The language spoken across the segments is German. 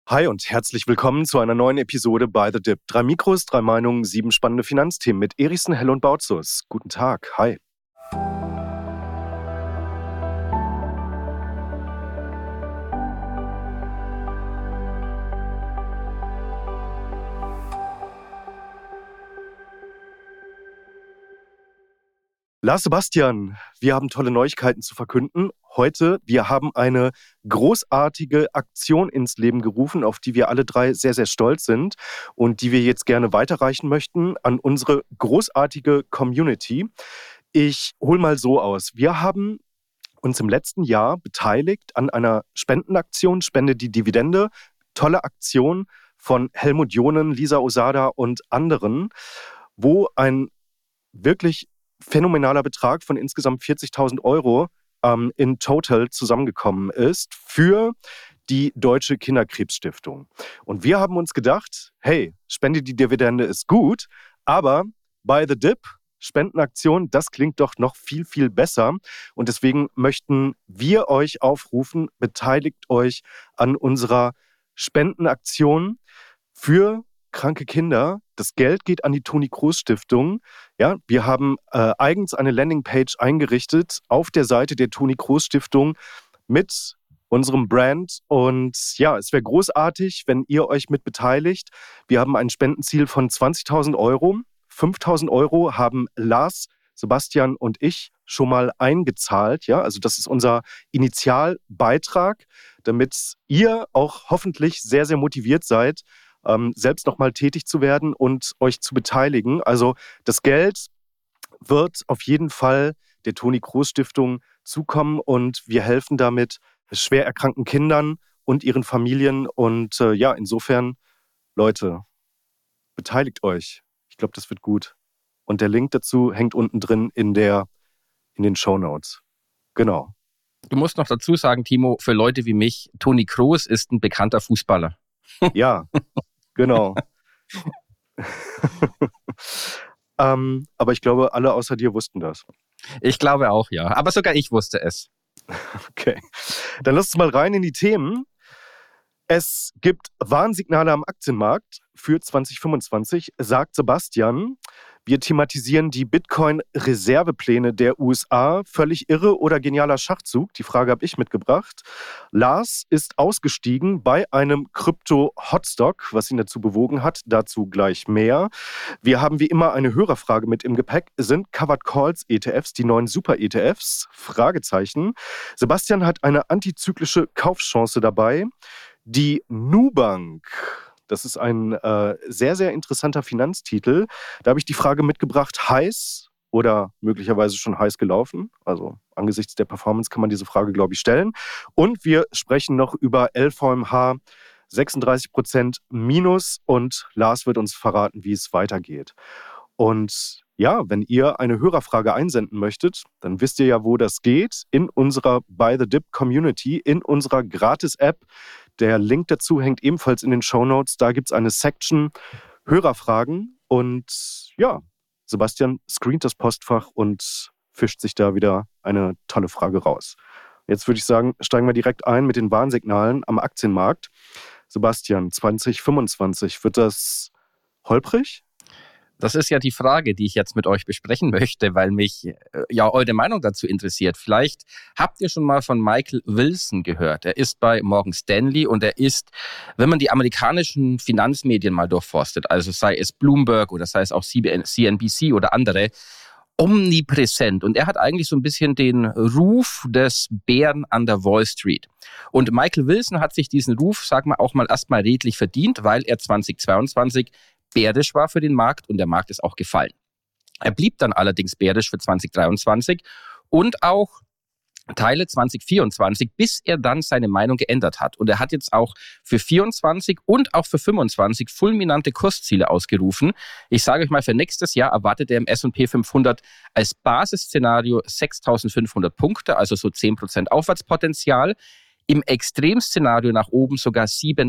Hi und herzlich willkommen zu einer neuen Episode bei The Dip. 3 Mikros, 3 Meinungen, 7 spannende Finanzthemen mit Erichsen, Hell und Bautzus. Guten Tag, hi. Lars Sebastian, wir haben tolle Neuigkeiten zu verkünden. Heute, wir haben eine großartige Aktion ins Leben gerufen, auf die wir alle drei sehr, sehr stolz sind und die wir jetzt gerne weiterreichen möchten an unsere großartige Community. Ich hole mal so aus. Wir haben uns im letzten Jahr beteiligt an einer Spendenaktion, Spende die Dividende. Tolle Aktion von Helmut Jonen, Lisa Osada und anderen, wo ein wirklich phänomenaler Betrag von insgesamt 40.000 Euro in total zusammengekommen ist für die Deutsche Kinderkrebsstiftung. Und wir haben uns gedacht, hey, Spende die Dividende ist gut, aber bei The Dip, Spendenaktion, das klingt doch noch viel, viel besser. Und deswegen möchten wir euch aufrufen, beteiligt euch an unserer Spendenaktion für kranke Kinder. Das Geld geht an die Toni-Kroos-Stiftung. Ja, wir haben eigens eine Landingpage eingerichtet auf der Seite der Toni-Kroos-Stiftung mit unserem Brand. Und ja, es wäre großartig, wenn ihr euch mit beteiligt. Wir haben ein Spendenziel von 20.000 Euro. 5.000 Euro haben Lars, Sebastian und ich schon mal eingezahlt. Ja, also das ist unser Initialbeitrag, damit ihr auch hoffentlich sehr, sehr motiviert seid, selbst nochmal tätig zu werden und euch zu beteiligen. Also das Geld wird auf jeden Fall der Toni-Kroos-Stiftung zukommen und wir helfen damit schwer erkrankten Kindern und ihren Familien. Und ja, insofern, Leute, beteiligt euch. Ich glaube, das wird gut. Und der Link dazu hängt unten drin in den Shownotes. Genau. Du musst noch dazu sagen, Timo, für Leute wie mich, Toni Kroos ist ein bekannter Fußballer. Ja, genau. Aber ich glaube, alle außer dir wussten das. Ich glaube auch, ja. Aber sogar ich wusste es. Okay, dann lass uns mal rein in die Themen. Es gibt Warnsignale am Aktienmarkt für 2025, sagt Sebastian. Wir thematisieren die Bitcoin-Reservepläne der USA. Völlig irre oder genialer Schachzug? Die Frage habe ich mitgebracht. Lars ist ausgestiegen bei einem Krypto-Hotstock, was ihn dazu bewogen hat. Dazu gleich mehr. Wir haben wie immer eine Hörerfrage mit im Gepäck. Sind Covered Calls ETFs die neuen Super-ETFs? Fragezeichen. Sebastian hat eine antizyklische Kaufchance dabei. Die Nubank. Das ist ein sehr, sehr interessanter Finanztitel. Da habe ich die Frage mitgebracht, heiß oder möglicherweise schon heiß gelaufen? Also angesichts der Performance kann man diese Frage, glaube ich, stellen. Und wir sprechen noch über LVMH, 36% Minus und Lars wird uns verraten, wie es weitergeht. Und ja, wenn ihr eine Hörerfrage einsenden möchtet, dann wisst ihr ja, wo das geht. In unserer By the Dip Community, in unserer Gratis-App. Der Link dazu hängt ebenfalls in den Shownotes. Da gibt es eine Section Hörerfragen. Und ja, Sebastian screent das Postfach und fischt sich da wieder eine tolle Frage raus. Jetzt würde ich sagen, steigen wir direkt ein mit den Warnsignalen am Aktienmarkt. Sebastian, 2025, wird das holprig? Das ist ja die Frage, die ich jetzt mit euch besprechen möchte, weil mich ja eure Meinung dazu interessiert. Vielleicht habt ihr schon mal von Michael Wilson gehört. Er ist bei Morgan Stanley und er ist, wenn man die amerikanischen Finanzmedien mal durchforstet, also sei es Bloomberg oder sei es auch CNBC oder andere, omnipräsent. Und er hat eigentlich so ein bisschen den Ruf des Bären an der Wall Street. Und Michael Wilson hat sich diesen Ruf, sagen wir auch mal, erstmal redlich verdient, weil er 2022 bärisch war für den Markt und der Markt ist auch gefallen. Er blieb dann allerdings bärisch für 2023 und auch Teile 2024, bis er dann seine Meinung geändert hat. Und er hat jetzt auch für 24 und auch für 25 fulminante Kursziele ausgerufen. Ich sage euch mal, für nächstes Jahr erwartet er im S&P 500 als Basisszenario 6.500 Punkte, also so 10% Aufwärtspotenzial. im Extremszenario nach oben sogar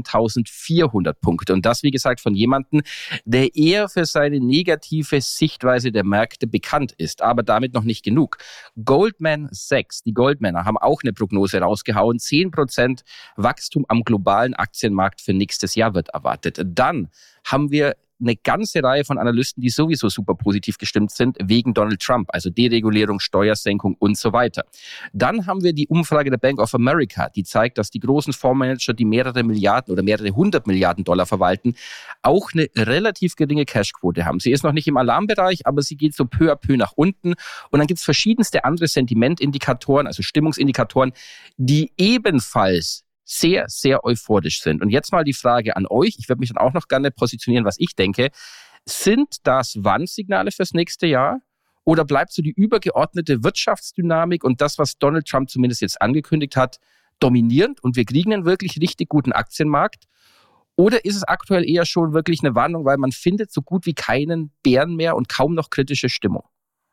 7.400 Punkte. Und das, wie gesagt, von jemandem, der eher für seine negative Sichtweise der Märkte bekannt ist, aber damit noch nicht genug. Goldman Sachs, die Goldmänner, haben auch eine Prognose rausgehauen. 10% Wachstum am globalen Aktienmarkt für nächstes Jahr wird erwartet. Dann haben wir eine ganze Reihe von Analysten, die sowieso super positiv gestimmt sind, wegen Donald Trump, also Deregulierung, Steuersenkung und so weiter. Dann haben wir die Umfrage der Bank of America, die zeigt, dass die großen Fondsmanager, die mehrere Milliarden oder mehrere 100 Milliarden Dollar verwalten, auch eine relativ geringe Cashquote haben. Sie ist noch nicht im Alarmbereich, aber sie geht so peu à peu nach unten. Und dann gibt es verschiedenste andere Sentimentindikatoren, also Stimmungsindikatoren, die ebenfalls sehr, sehr euphorisch sind. Und jetzt mal die Frage an euch. Ich würde mich dann auch noch gerne positionieren, was ich denke. Sind das Warnsignale fürs nächste Jahr? Oder bleibt so die übergeordnete Wirtschaftsdynamik und das, was Donald Trump zumindest jetzt angekündigt hat, dominierend und wir kriegen einen wirklich richtig guten Aktienmarkt? Oder ist es aktuell eher schon wirklich eine Warnung, weil man findet so gut wie keinen Bären mehr und kaum noch kritische Stimmung?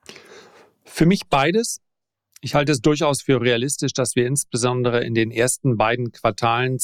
Für mich beides. Ich halte es durchaus für realistisch, dass wir insbesondere in den ersten beiden Quartalen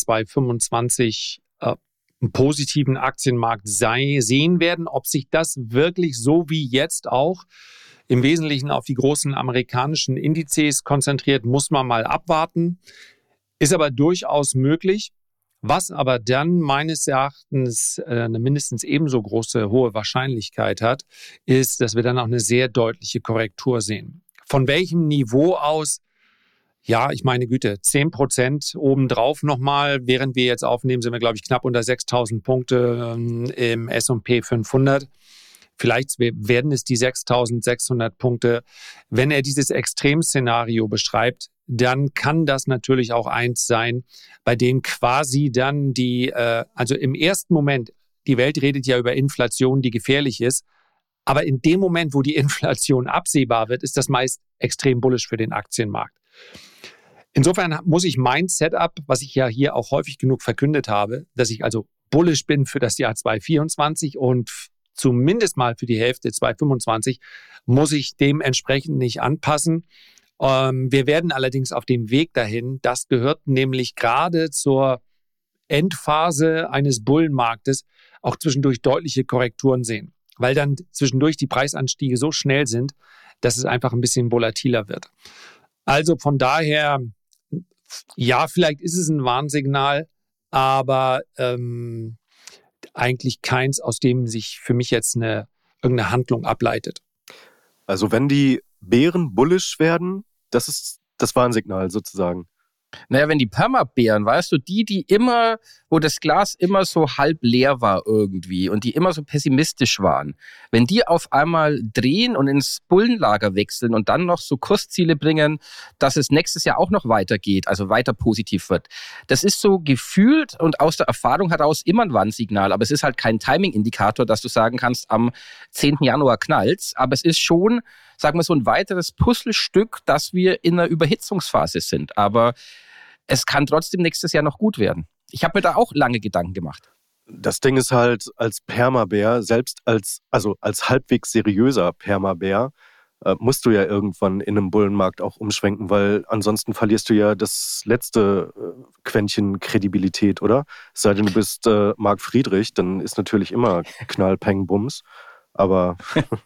2025 einen positiven Aktienmarkt sehen werden. Ob sich das wirklich so wie jetzt auch im Wesentlichen auf die großen amerikanischen Indizes konzentriert, muss man mal abwarten. Ist aber durchaus möglich. Was aber dann meines Erachtens eine mindestens ebenso große hohe Wahrscheinlichkeit hat, ist, dass wir dann auch eine sehr deutliche Korrektur sehen. Von welchem Niveau aus? Ja, ich meine Güte, 10% obendrauf nochmal. Während wir jetzt aufnehmen, sind wir, glaube ich, knapp unter 6.000 Punkte im S&P 500. Vielleicht werden es die 6.600 Punkte. Wenn er dieses Extremszenario beschreibt, dann kann das natürlich auch eins sein, bei dem quasi dann also im ersten Moment, die Welt redet ja über Inflation, die gefährlich ist, aber in dem Moment, wo die Inflation absehbar wird, ist das meist extrem bullish für den Aktienmarkt. Insofern muss ich mein Setup, was ich ja hier auch häufig genug verkündet habe, dass ich also bullish bin für das Jahr 2024 und zumindest mal für die Hälfte 2025, muss ich dementsprechend nicht anpassen. Wir werden allerdings auf dem Weg dahin, das gehört nämlich gerade zur Endphase eines Bullenmarktes, auch zwischendurch deutliche Korrekturen sehen. Weil dann zwischendurch die Preisanstiege so schnell sind, dass es einfach ein bisschen volatiler wird. Also von daher, ja, vielleicht ist es ein Warnsignal, aber eigentlich keins, aus dem sich für mich jetzt irgendeine Handlung ableitet. Also wenn die Bären bullish werden, das ist das Warnsignal sozusagen. Naja, wenn die Permabären, weißt du, die immer, wo das Glas immer so halb leer war irgendwie und die immer so pessimistisch waren, wenn die auf einmal drehen und ins Bullenlager wechseln und dann noch so Kursziele bringen, dass es nächstes Jahr auch noch weitergeht, also weiter positiv wird. Das ist so gefühlt und aus der Erfahrung heraus immer ein Warnsignal, aber es ist halt kein Timing-Indikator, dass du sagen kannst, am 10. Januar knallt's, aber es ist schon, sagen wir so, ein weiteres Puzzlestück, dass wir in einer Überhitzungsphase sind, aber es kann trotzdem nächstes Jahr noch gut werden. Ich habe mir da auch lange Gedanken gemacht. Das Ding ist halt, als Permabär, selbst als halbwegs seriöser Permabär, musst du ja irgendwann in einem Bullenmarkt auch umschwenken, weil ansonsten verlierst du ja das letzte Quäntchen Kredibilität, oder? Es sei denn, du bist Marc Friedrich, dann ist natürlich immer Knall, Peng, Bums. Aber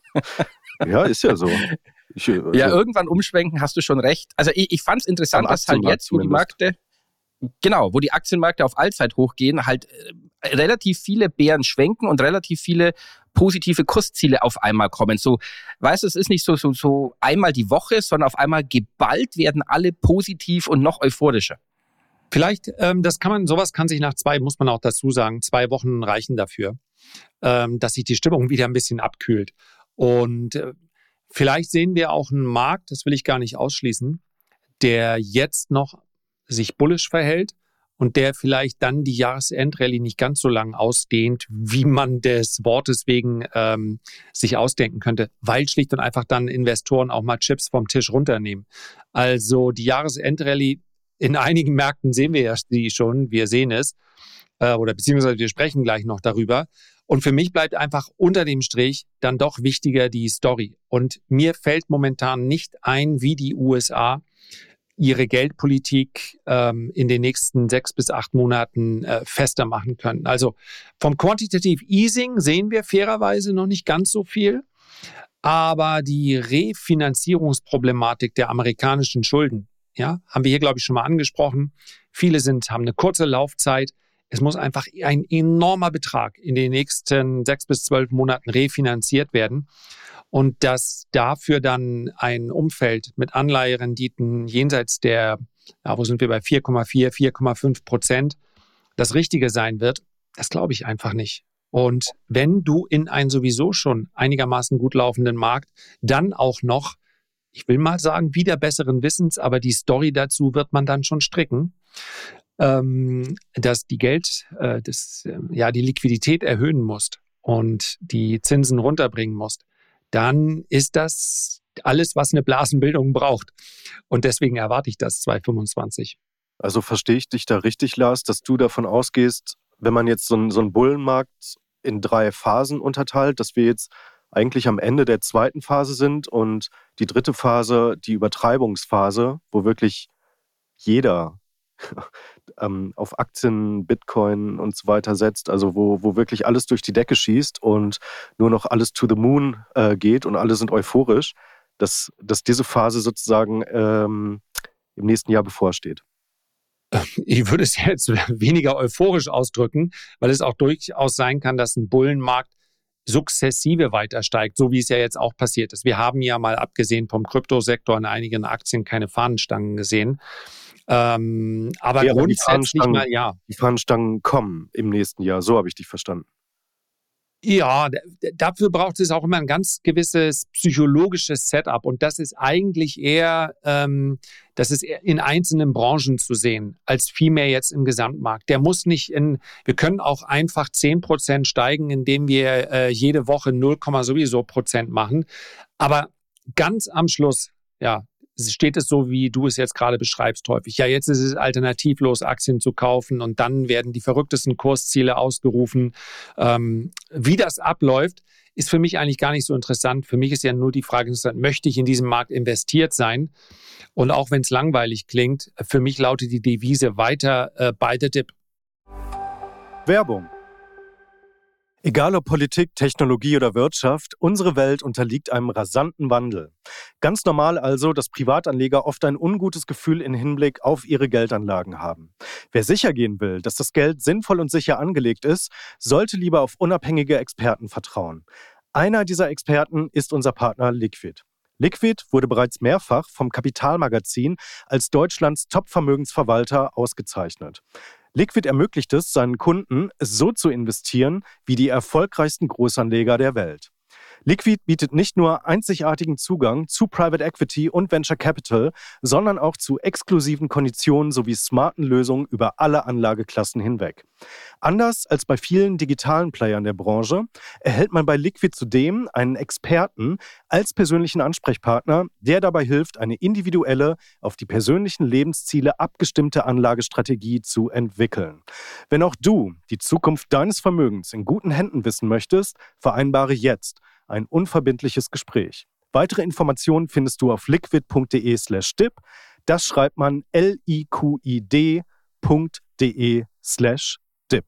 ja, ist ja so. Ja, irgendwann umschwenken, hast du schon recht. Also ich fand es interessant, dass halt jetzt, wo die Märkte, genau, wo die Aktienmärkte auf Allzeithoch gehen, halt relativ viele Bären schwenken und relativ viele positive Kursziele auf einmal kommen. So, weißt du, es ist nicht so einmal die Woche, sondern auf einmal geballt werden alle positiv und noch euphorischer. Vielleicht, sowas kann sich muss man auch dazu sagen, 2 Wochen reichen dafür, dass sich die Stimmung wieder ein bisschen abkühlt. Und vielleicht sehen wir auch einen Markt, das will ich gar nicht ausschließen, der jetzt noch sich bullish verhält und der vielleicht dann die Jahresendrallye nicht ganz so lang ausdehnt, wie man des Wortes wegen sich ausdenken könnte, weil schlicht und einfach dann Investoren auch mal Chips vom Tisch runternehmen. Also die Jahresendrallye, in einigen Märkten sehen wir ja die schon, wir sehen es, oder beziehungsweise wir sprechen gleich noch darüber. Und für mich bleibt einfach unter dem Strich dann doch wichtiger die Story. Und mir fällt momentan nicht ein, wie die USA ihre Geldpolitik in den nächsten 6 bis 8 Monaten fester machen können. Also vom Quantitative Easing sehen wir fairerweise noch nicht ganz so viel, aber die Refinanzierungsproblematik der amerikanischen Schulden, ja, haben wir hier, glaube ich, schon mal angesprochen. Viele haben eine kurze Laufzeit. Es muss einfach ein enormer Betrag in den nächsten 6 bis 12 Monaten refinanziert werden. Und dass dafür dann ein Umfeld mit Anleiherenditen jenseits der, wo sind wir bei 4,4, 4,5%, das Richtige sein wird, das glaube ich einfach nicht. Und wenn du in einen sowieso schon einigermaßen gut laufenden Markt dann auch noch, ich will mal sagen, wieder besseren Wissens, aber die Story dazu wird man dann schon stricken, dass die die Liquidität erhöhen musst und die Zinsen runterbringen musst, dann ist das alles, was eine Blasenbildung braucht. Und deswegen erwarte ich das 2025. Also verstehe ich dich da richtig, Lars, dass du davon ausgehst, wenn man jetzt so einen Bullenmarkt in 3 Phasen unterteilt, dass wir jetzt eigentlich am Ende der 2. Phase sind und die 3. Phase, die Übertreibungsphase, wo wirklich jeder auf Aktien, Bitcoin und so weiter setzt, also wo wirklich alles durch die Decke schießt und nur noch alles to the moon geht und alle sind euphorisch, dass diese Phase sozusagen im nächsten Jahr bevorsteht. Ich würde es jetzt weniger euphorisch ausdrücken, weil es auch durchaus sein kann, dass ein Bullenmarkt sukzessive weiter steigt, so wie es ja jetzt auch passiert ist. Wir haben ja mal abgesehen vom Kryptosektor in einigen Aktien keine Fahnenstangen gesehen. Aber ja, grundsätzlich mal, ja. Die Fahnenstangen kommen im nächsten Jahr, so habe ich dich verstanden. Ja, dafür braucht es auch immer ein ganz gewisses psychologisches Setup und das ist eigentlich eher, das ist eher in einzelnen Branchen zu sehen, als vielmehr jetzt im Gesamtmarkt. Der muss nicht wir können auch einfach 10% steigen, indem wir jede Woche 0, sowieso Prozent machen. Aber ganz am Schluss, ja, steht es so, wie du es jetzt gerade beschreibst, häufig. Ja, jetzt ist es alternativlos, Aktien zu kaufen und dann werden die verrücktesten Kursziele ausgerufen. Wie das abläuft, ist für mich eigentlich gar nicht so interessant. Für mich ist ja nur die Frage, möchte ich in diesem Markt investiert sein? Und auch wenn es langweilig klingt, für mich lautet die Devise weiter buy the dip. Werbung. Egal ob Politik, Technologie oder Wirtschaft, unsere Welt unterliegt einem rasanten Wandel. Ganz normal also, dass Privatanleger oft ein ungutes Gefühl im Hinblick auf ihre Geldanlagen haben. Wer sicher gehen will, dass das Geld sinnvoll und sicher angelegt ist, sollte lieber auf unabhängige Experten vertrauen. Einer dieser Experten ist unser Partner Liquid. Liquid wurde bereits mehrfach vom Kapitalmagazin als Deutschlands Top-Vermögensverwalter ausgezeichnet. Liquid ermöglicht es seinen Kunden, so zu investieren wie die erfolgreichsten Großanleger der Welt. Liquid bietet nicht nur einzigartigen Zugang zu Private Equity und Venture Capital, sondern auch zu exklusiven Konditionen sowie smarten Lösungen über alle Anlageklassen hinweg. Anders als bei vielen digitalen Playern der Branche erhält man bei Liquid zudem einen Experten als persönlichen Ansprechpartner, der dabei hilft, eine individuelle, auf die persönlichen Lebensziele abgestimmte Anlagestrategie zu entwickeln. Wenn auch du die Zukunft deines Vermögens in guten Händen wissen möchtest, vereinbare jetzt ein unverbindliches Gespräch. Weitere Informationen findest du auf liquid.de/dip. Das schreibt man liquid.de/dip.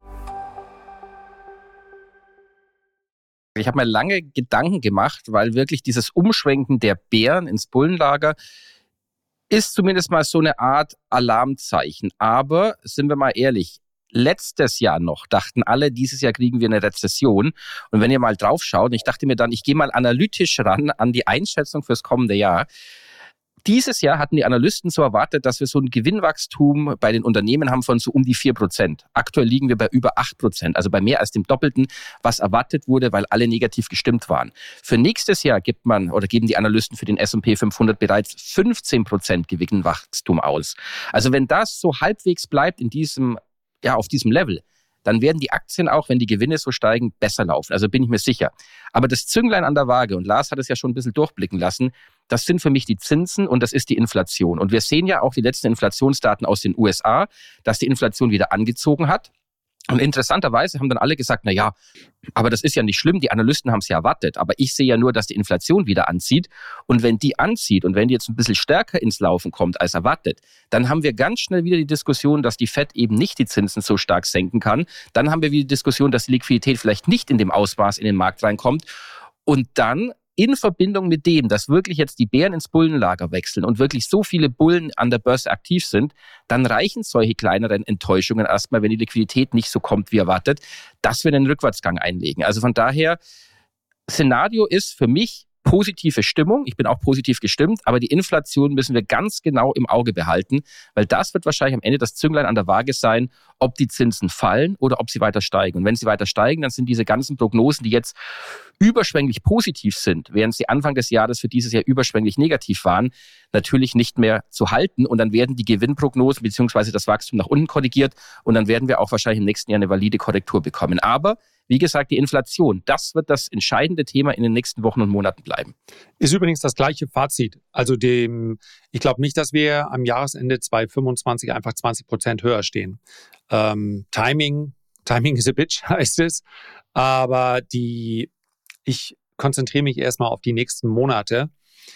Ich habe mir lange Gedanken gemacht, weil wirklich dieses Umschwenken der Bären ins Bullenlager ist zumindest mal so eine Art Alarmzeichen. Aber sind wir mal ehrlich, letztes Jahr noch dachten alle, dieses Jahr kriegen wir eine Rezession. Und wenn ihr mal drauf schaut, ich dachte mir dann, ich gehe mal analytisch ran an die Einschätzung fürs kommende Jahr. Dieses Jahr hatten die Analysten so erwartet, dass wir so ein Gewinnwachstum bei den Unternehmen haben von so um die 4%. Aktuell liegen wir bei über 8%, also bei mehr als dem Doppelten, was erwartet wurde, weil alle negativ gestimmt waren. Für nächstes Jahr geben die Analysten für den S&P 500 bereits 15% Gewinnwachstum aus. Also wenn das so halbwegs bleibt auf diesem Level, dann werden die Aktien auch, wenn die Gewinne so steigen, besser laufen. Also bin ich mir sicher. Aber das Zünglein an der Waage, und Lars hat es ja schon ein bisschen durchblicken lassen, das sind für mich die Zinsen und das ist die Inflation. Und wir sehen ja auch die letzten Inflationsdaten aus den USA, dass die Inflation wieder angezogen hat. Und interessanterweise haben dann alle gesagt, na ja, aber das ist ja nicht schlimm, die Analysten haben es ja erwartet. Aber ich sehe ja nur, dass die Inflation wieder anzieht. Und wenn die anzieht und wenn die jetzt ein bisschen stärker ins Laufen kommt als erwartet, dann haben wir ganz schnell wieder die Diskussion, dass die Fed eben nicht die Zinsen so stark senken kann. Dann haben wir wieder die Diskussion, dass die Liquidität vielleicht nicht in dem Ausmaß in den Markt reinkommt. Und dann in Verbindung mit dem, dass wirklich jetzt die Bären ins Bullenlager wechseln und wirklich so viele Bullen an der Börse aktiv sind, dann reichen solche kleineren Enttäuschungen erstmal, wenn die Liquidität nicht so kommt, wie erwartet, dass wir einen Rückwärtsgang einlegen. Also von daher, Szenario ist für mich positive Stimmung. Ich bin auch positiv gestimmt, aber die Inflation müssen wir ganz genau im Auge behalten, weil das wird wahrscheinlich am Ende das Zünglein an der Waage sein, ob die Zinsen fallen oder ob sie weiter steigen. Und wenn sie weiter steigen, dann sind diese ganzen Prognosen, die jetzt überschwänglich positiv sind, während sie Anfang des Jahres für dieses Jahr überschwänglich negativ waren, natürlich nicht mehr zu halten. Und dann werden die Gewinnprognosen bzw. das Wachstum nach unten korrigiert und dann werden wir auch wahrscheinlich im nächsten Jahr eine valide Korrektur bekommen. Aber wie gesagt, die Inflation, das wird das entscheidende Thema in den nächsten Wochen und Monaten bleiben. Ist übrigens das gleiche Fazit. Also ich glaube nicht, dass wir am Jahresende 2025 einfach 20% höher stehen. Timing is a bitch, heißt es. Aber ich konzentriere mich erstmal auf die nächsten Monate.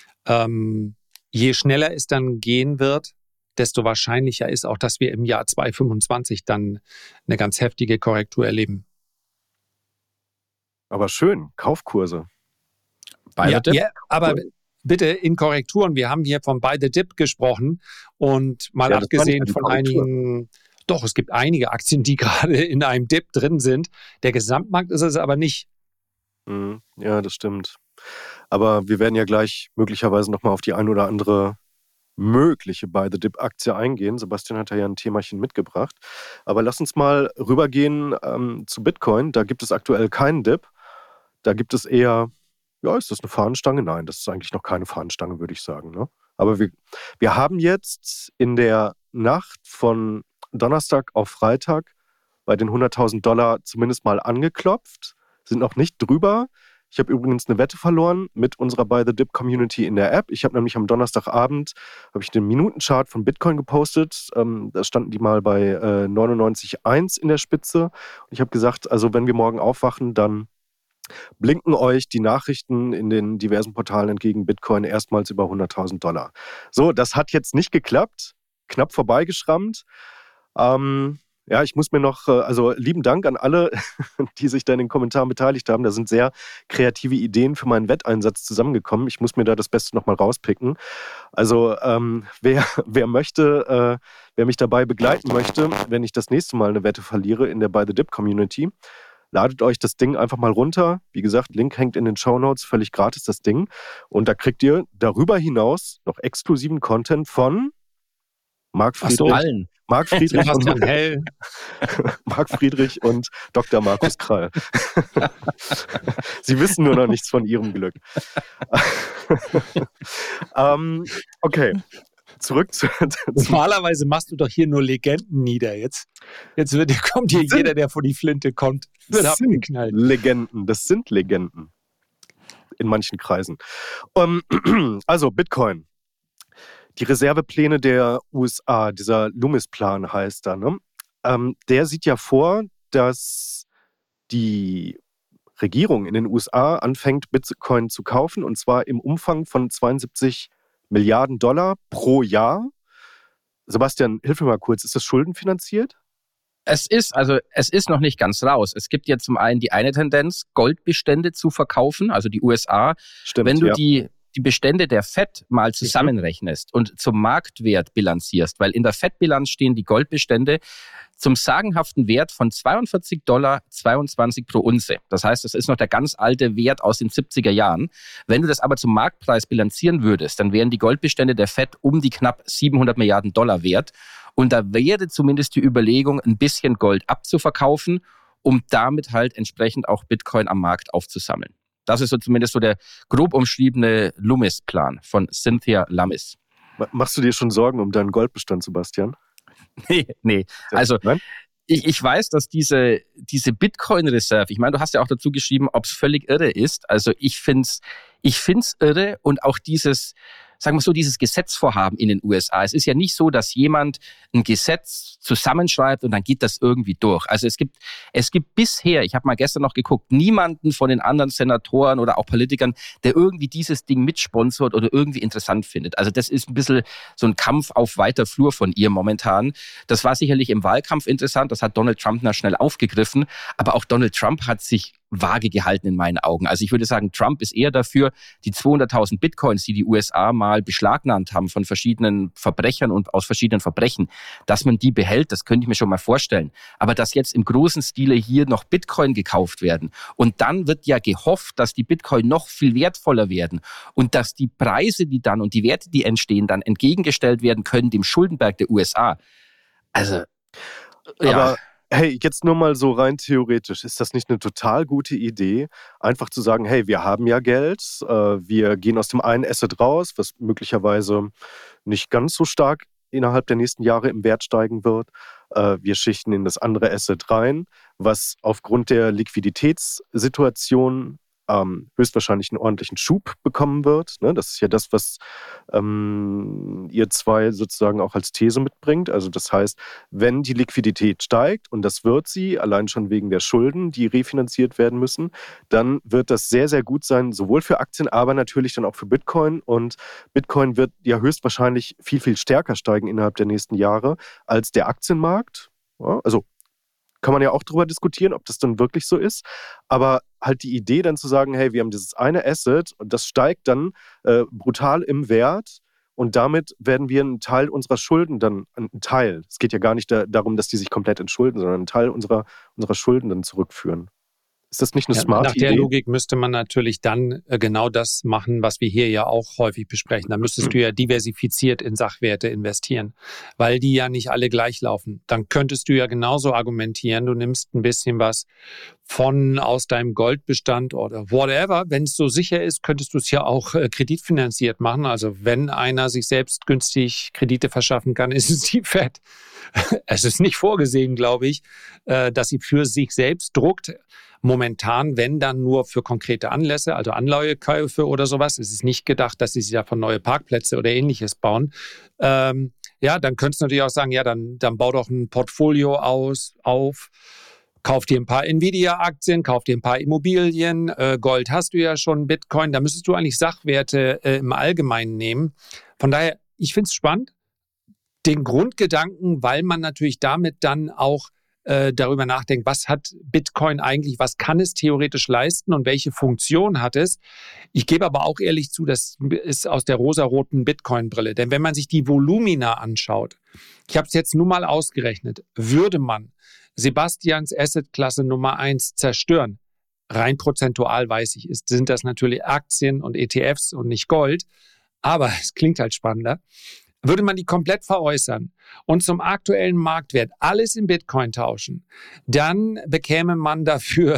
Je schneller es dann gehen wird, desto wahrscheinlicher ist auch, dass wir im Jahr 2025 dann eine ganz heftige Korrektur erleben. Aber schön, Kaufkurse. Ja, aber bitte in Korrekturen. Wir haben hier von Buy the Dip gesprochen und mal abgesehen von einigen, doch, es gibt einige Aktien, die gerade in einem Dip drin sind. Der Gesamtmarkt ist es aber nicht. Ja, das stimmt. Aber wir werden ja gleich möglicherweise nochmal auf die ein oder andere mögliche Buy-the-Dip-Aktie eingehen. Sebastian hat ja ein Themachen mitgebracht. Aber lass uns mal rübergehen zu Bitcoin. Da gibt es aktuell keinen Dip. Da gibt es eher, ja, ist das eine Fahnenstange? Nein, das ist eigentlich noch keine Fahnenstange, würde ich sagen. Ne? Aber wir haben jetzt in der Nacht von Donnerstag auf Freitag bei den $100.000 zumindest mal angeklopft, sind noch nicht drüber. Ich habe übrigens eine Wette verloren mit unserer Buy the Dip Community in der App. Ich habe nämlich am Donnerstagabend den Minutenchart von Bitcoin gepostet. Da standen die mal bei 99,1 in der Spitze. Und ich habe gesagt, also wenn wir morgen aufwachen, dann blinken euch die Nachrichten in den diversen Portalen entgegen, Bitcoin erstmals über $100.000. So, das hat jetzt nicht geklappt. Knapp vorbeigeschrammt. Ja, ich muss mir noch, also lieben Dank an alle, die sich da in den Kommentaren beteiligt haben. Da sind sehr kreative Ideen für meinen Wetteinsatz zusammengekommen. Ich muss mir da das Beste nochmal rauspicken. Also wer möchte, wer mich dabei begleiten möchte, wenn ich das nächste Mal eine Wette verliere in der Buy the Dip Community, ladet euch das Ding einfach mal runter. Wie gesagt, Link hängt in den Shownotes, völlig gratis das Ding. Und da kriegt ihr darüber hinaus noch exklusiven Content von Marc Friedrich. Marc Friedrich und Dr. Markus Krall. Sie wissen nur noch nichts von ihrem Glück. Okay, zurück zu... Normalerweise machst du doch hier nur Legenden nieder. Jetzt kommt hier jeder, der vor die Flinte kommt, wird abgeknallt. Das sind Legenden. In manchen Kreisen. Also Bitcoin. Die Reservepläne der USA, dieser Loomis-Plan heißt da, ne? Der sieht ja vor, dass die Regierung in den USA anfängt, Bitcoin zu kaufen, und zwar im Umfang von $72 Milliarden pro Jahr. Sebastian, hilf mir mal kurz, ist das schuldenfinanziert? Es ist noch nicht ganz raus. Es gibt ja zum einen die eine Tendenz, Goldbestände zu verkaufen, also die USA. Stimmt, wenn du die Bestände der FED mal zusammenrechnest und zum Marktwert bilanzierst, weil in der FED-Bilanz stehen die Goldbestände zum sagenhaften Wert von $42,22 pro Unze. Das heißt, das ist noch der ganz alte Wert aus den 70er Jahren. Wenn du das aber zum Marktpreis bilanzieren würdest, dann wären die Goldbestände der FED um die knapp $700 Milliarden wert. Und da wäre zumindest die Überlegung, ein bisschen Gold abzuverkaufen, um damit halt entsprechend auch Bitcoin am Markt aufzusammeln. Das ist so zumindest so der grob umschriebene Loomis-Plan von Cynthia Lummis. Machst du dir schon Sorgen um deinen Goldbestand, Sebastian? Nee. Also ich weiß, dass diese Bitcoin-Reserve, ich meine, du hast ja auch dazu geschrieben, ob es völlig irre ist. Also ich find's irre, und auch dieses sagen wir so, dieses Gesetzvorhaben in den USA. Es ist ja nicht so, dass jemand ein Gesetz zusammenschreibt und dann geht das irgendwie durch. Also es gibt bisher, ich habe mal gestern noch geguckt, niemanden von den anderen Senatoren oder auch Politikern, der irgendwie dieses Ding mitsponsort oder irgendwie interessant findet. Also das ist ein bisschen so ein Kampf auf weiter Flur von ihr momentan. Das war sicherlich im Wahlkampf interessant, das hat Donald Trump noch schnell aufgegriffen, aber auch Donald Trump hat sich vage gehalten in meinen Augen. Also ich würde sagen, Trump ist eher dafür, die 200.000 Bitcoins, die die USA mal beschlagnahmt haben von verschiedenen Verbrechern und aus verschiedenen Verbrechen, dass man die behält, das könnte ich mir schon mal vorstellen. Aber dass jetzt im großen Stile hier noch Bitcoin gekauft werden und dann wird ja gehofft, dass die Bitcoin noch viel wertvoller werden und dass die Preise, die dann und die Werte, die entstehen, dann entgegengestellt werden können dem Schuldenberg der USA. Also, ja. Aber hey, jetzt nur mal so rein theoretisch, ist das nicht eine total gute Idee, einfach zu sagen, hey, wir haben ja Geld, wir gehen aus dem einen Asset raus, was möglicherweise nicht ganz so stark innerhalb der nächsten Jahre im Wert steigen wird. Wir schichten in das andere Asset rein, was aufgrund der Liquiditätssituation höchstwahrscheinlich einen ordentlichen Schub bekommen wird. Ne? Das ist ja das, was ihr zwei sozusagen auch als These mitbringt. Also das heißt, wenn die Liquidität steigt, und das wird sie, allein schon wegen der Schulden, die refinanziert werden müssen, dann wird das sehr, sehr gut sein, sowohl für Aktien, aber natürlich dann auch für Bitcoin. Und Bitcoin wird ja höchstwahrscheinlich viel, viel stärker steigen innerhalb der nächsten Jahre als der Aktienmarkt. Ja, also kann man ja auch darüber diskutieren, ob das dann wirklich so ist. Aber halt die Idee dann zu sagen, hey, wir haben dieses eine Asset und das steigt dann brutal im Wert und damit werden wir einen Teil unserer Schulden dann, einen Teil, es geht ja gar nicht darum, dass die sich komplett entschulden, sondern einen Teil unserer Schulden dann zurückführen. Ist das nicht eine smarte Idee? Nach der Logik müsste man natürlich dann genau das machen, was wir hier ja auch häufig besprechen. Da müsstest du ja diversifiziert in Sachwerte investieren, weil die ja nicht alle gleich laufen. Dann könntest du ja genauso argumentieren, du nimmst ein bisschen was aus deinem Goldbestand oder whatever. Wenn es so sicher ist, könntest du es ja auch kreditfinanziert machen. Also wenn einer sich selbst günstig Kredite verschaffen kann, ist es die Fed. Es ist nicht vorgesehen, glaube ich, dass sie für sich selbst druckt. Momentan, wenn dann nur für konkrete Anlässe, also Anleihekäufe oder sowas. Es ist nicht gedacht, dass sie sich davon neue Parkplätze oder Ähnliches bauen. Ja, dann könntest du natürlich auch sagen, ja, dann bau doch ein Portfolio auf, kauf dir ein paar Nvidia-Aktien, kauf dir ein paar Immobilien, Gold hast du ja schon, Bitcoin, da müsstest du eigentlich Sachwerte im Allgemeinen nehmen. Von daher, ich finde es spannend, den Grundgedanken, weil man natürlich damit dann auch darüber nachdenkt, was hat Bitcoin eigentlich, was kann es theoretisch leisten und welche Funktion hat es. Ich gebe aber auch ehrlich zu, das ist aus der rosaroten Bitcoin-Brille. Denn wenn man sich die Volumina anschaut, ich habe es jetzt nur mal ausgerechnet, würde man Sebastians Assetklasse Nummer 1 zerstören, rein prozentual weiß ich, sind das natürlich Aktien und ETFs und nicht Gold, aber es klingt halt spannender. Würde man die komplett veräußern und zum aktuellen Marktwert alles in Bitcoin tauschen, dann bekäme man dafür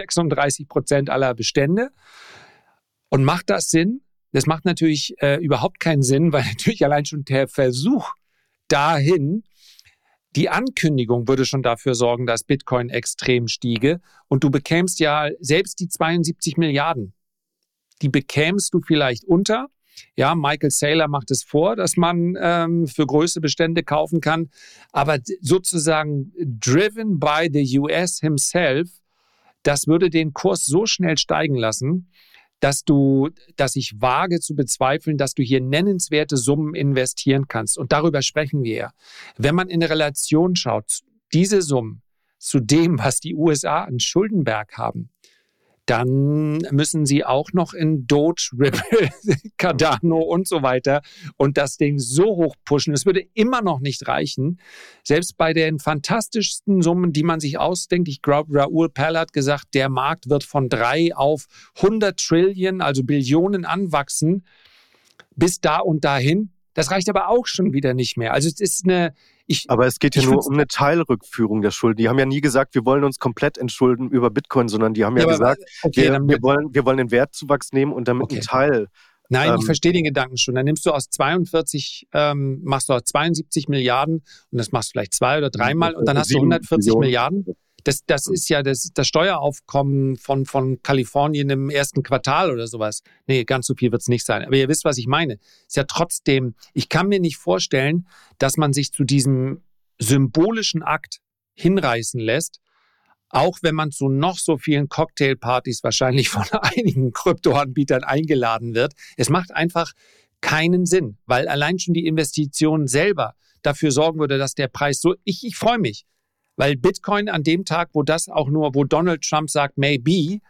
36% aller Bestände. Und macht das Sinn? Das macht natürlich überhaupt keinen Sinn, weil natürlich allein schon der Versuch dahin, die Ankündigung würde schon dafür sorgen, dass Bitcoin extrem stiege. Und du bekämst ja selbst die 72 Milliarden. Die bekämst du vielleicht unter. Ja, Michael Saylor macht es vor, dass man für größere Bestände kaufen kann. Aber sozusagen driven by the US himself, das würde den Kurs so schnell steigen lassen, dass ich wage zu bezweifeln, dass du hier nennenswerte Summen investieren kannst. Und darüber sprechen wir ja. Wenn man in eine Relation schaut, diese Summen zu dem, was die USA an Schuldenberg haben, dann müssen sie auch noch in Doge, Ripple, Cardano und so weiter und das Ding so hoch pushen. Es würde immer noch nicht reichen. Selbst bei den fantastischsten Summen, die man sich ausdenkt. Ich glaube, Raoul Pal hat gesagt, der Markt wird von 3 auf 100 Trillion, also Billionen anwachsen, bis da und dahin. Das reicht aber auch schon wieder nicht mehr. Also es ist aber es geht ja nur um eine Teilrückführung der Schulden. Die haben ja nie gesagt, wir wollen uns komplett entschulden über Bitcoin, sondern die haben ja gesagt, wir wollen den Wertzuwachs nehmen und damit einen Teil. Nein, ich verstehe den Gedanken schon. Dann nimmst du aus 42, machst du aus 72 Milliarden und das machst du vielleicht 2 oder 3 Mal und dann hast du 140 Milliarden. Das ist ja das Steueraufkommen von Kalifornien im ersten Quartal oder sowas. Nee, ganz so viel wird es nicht sein. Aber ihr wisst, was ich meine. Ist ja trotzdem, ich kann mir nicht vorstellen, dass man sich zu diesem symbolischen Akt hinreißen lässt, auch wenn man zu noch so vielen Cocktailpartys wahrscheinlich von einigen Kryptoanbietern eingeladen wird. Es macht einfach keinen Sinn, weil allein schon die Investition selber dafür sorgen würde, dass der Preis so, ich freue mich. Weil Bitcoin an dem Tag, wo Donald Trump sagt, maybe,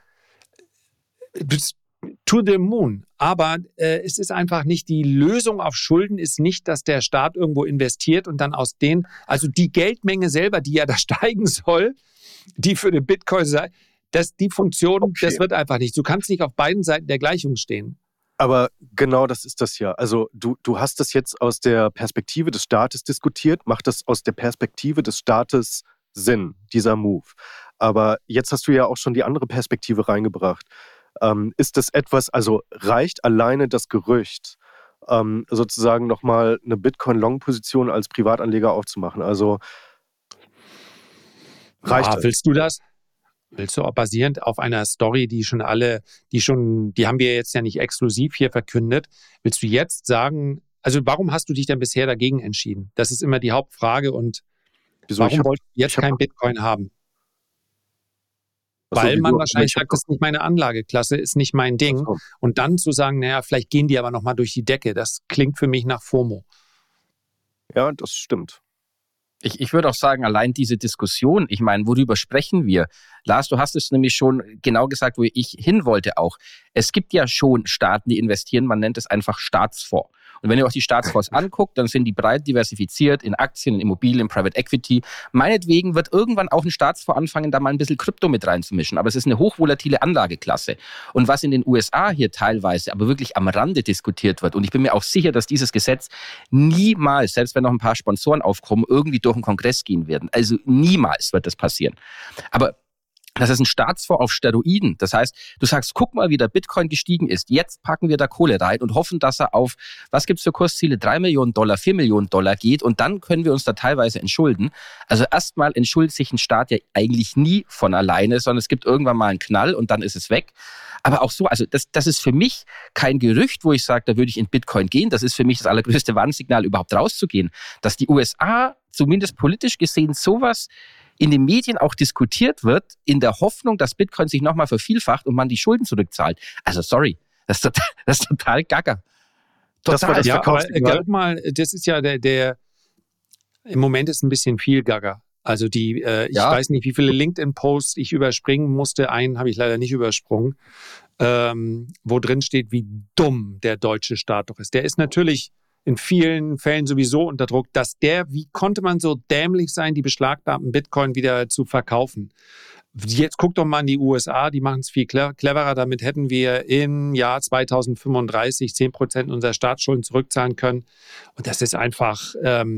to the moon. Aber es ist einfach nicht, die Lösung auf Schulden ist nicht, dass der Staat irgendwo investiert und dann also die Geldmenge selber, die ja da steigen soll, die für den Bitcoin sei, die Funktion, okay. Das wird einfach nicht. Du kannst nicht auf beiden Seiten der Gleichung stehen. Aber genau das ist das ja. Also du hast das jetzt aus der Perspektive des Staates diskutiert, macht das aus der Perspektive des Staates Sinn, dieser Move. Aber jetzt hast du ja auch schon die andere Perspektive reingebracht. Ist das etwas, also reicht alleine das Gerücht, sozusagen nochmal eine Bitcoin-Long-Position als Privatanleger aufzumachen? Also reicht das? Willst du das? Willst du auch basierend auf einer Story, die haben wir jetzt ja nicht exklusiv hier verkündet, willst du jetzt sagen, also warum hast du dich denn bisher dagegen entschieden? Das ist immer die Hauptfrage und warum wolltest du jetzt kein Bitcoin haben? Weil man wahrscheinlich sagt, das ist nicht meine Anlageklasse, ist nicht mein Ding. Und dann zu sagen, naja, vielleicht gehen die aber nochmal durch die Decke. Das klingt für mich nach FOMO. Ja, das stimmt. Ich würde auch sagen, allein diese Diskussion, ich meine, worüber sprechen wir? Lars, du hast es nämlich schon genau gesagt, wo ich hin wollte auch. Es gibt ja schon Staaten, die investieren, man nennt es einfach Staatsfonds. Und wenn ihr euch die Staatsfonds anguckt, dann sind die breit diversifiziert in Aktien, in Immobilien, Private Equity. Meinetwegen wird irgendwann auch ein Staatsfonds anfangen, da mal ein bisschen Krypto mit reinzumischen. Aber es ist eine hochvolatile Anlageklasse. Und was in den USA hier teilweise aber wirklich am Rande diskutiert wird, und ich bin mir auch sicher, dass dieses Gesetz niemals, selbst wenn noch ein paar Sponsoren aufkommen, irgendwie durch den Kongress gehen werden. Also niemals wird das passieren. Aber das ist ein Staatsfonds auf Steroiden. Das heißt, du sagst, guck mal, wie der Bitcoin gestiegen ist. Jetzt packen wir da Kohle rein und hoffen, dass er auf, was gibt's für Kursziele, 3 Millionen Dollar, 4 Millionen Dollar geht und dann können wir uns da teilweise entschulden. Also erstmal entschuldigt sich ein Staat ja eigentlich nie von alleine, sondern es gibt irgendwann mal einen Knall und dann ist es weg. Aber auch so, also das ist für mich kein Gerücht, wo ich sage, da würde ich in Bitcoin gehen. Das ist für mich das allergrößte Warnsignal, überhaupt rauszugehen. Dass die USA, zumindest politisch gesehen, sowas in den Medien auch diskutiert wird, in der Hoffnung, dass Bitcoin sich nochmal vervielfacht und man die Schulden zurückzahlt. Also sorry, das ist total gaga. Das war das Verkaufssignal. Das ist ja im Moment ist ein bisschen viel gaga. Also ich weiß nicht, wie viele LinkedIn-Posts ich überspringen musste. Einen habe ich leider nicht übersprungen, wo drin steht, wie dumm der deutsche Staat doch ist. Der ist natürlich in vielen Fällen sowieso unter Druck, wie konnte man so dämlich sein, die beschlagnahmten Bitcoin wieder zu verkaufen? Jetzt guck doch mal in die USA, die machen es viel cleverer. Damit hätten wir im Jahr 2035 10% unserer Staatsschulden zurückzahlen können. Und das ist einfach,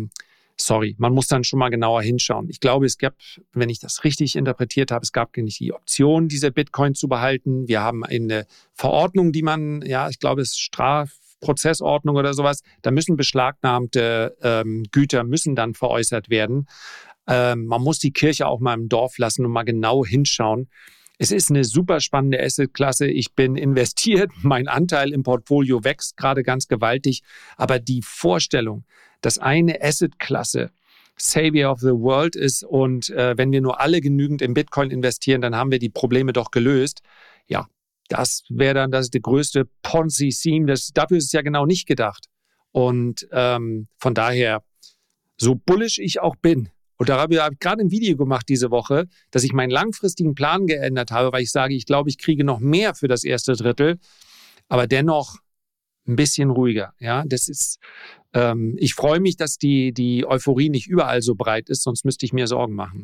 man muss dann schon mal genauer hinschauen. Ich glaube, es gab, wenn ich das richtig interpretiert habe, es gab nicht die Option, diese Bitcoin zu behalten. Wir haben eine Verordnung, die man, ich glaube, es ist Strafprozessordnung oder sowas, da müssen beschlagnahmte Güter müssen dann veräußert werden. Man muss die Kirche auch mal im Dorf lassen und mal genau hinschauen. Es ist eine super spannende Assetklasse. Ich bin investiert, mein Anteil im Portfolio wächst gerade ganz gewaltig. Aber die Vorstellung, dass eine Assetklasse Savior of the World ist und wenn wir nur alle genügend in Bitcoin investieren, dann haben wir die Probleme doch gelöst. Ja, das wäre dann das größte Ponzi-Scheme. Dafür ist es ja genau nicht gedacht. Und von daher, so bullish ich auch bin, und da habe ich gerade ein Video gemacht diese Woche, dass ich meinen langfristigen Plan geändert habe, weil ich sage, ich glaube, ich kriege noch mehr für das erste Drittel, aber dennoch ein bisschen ruhiger. Ja, das ist, ich freue mich, dass die Euphorie nicht überall so breit ist, sonst müsste ich mir Sorgen machen.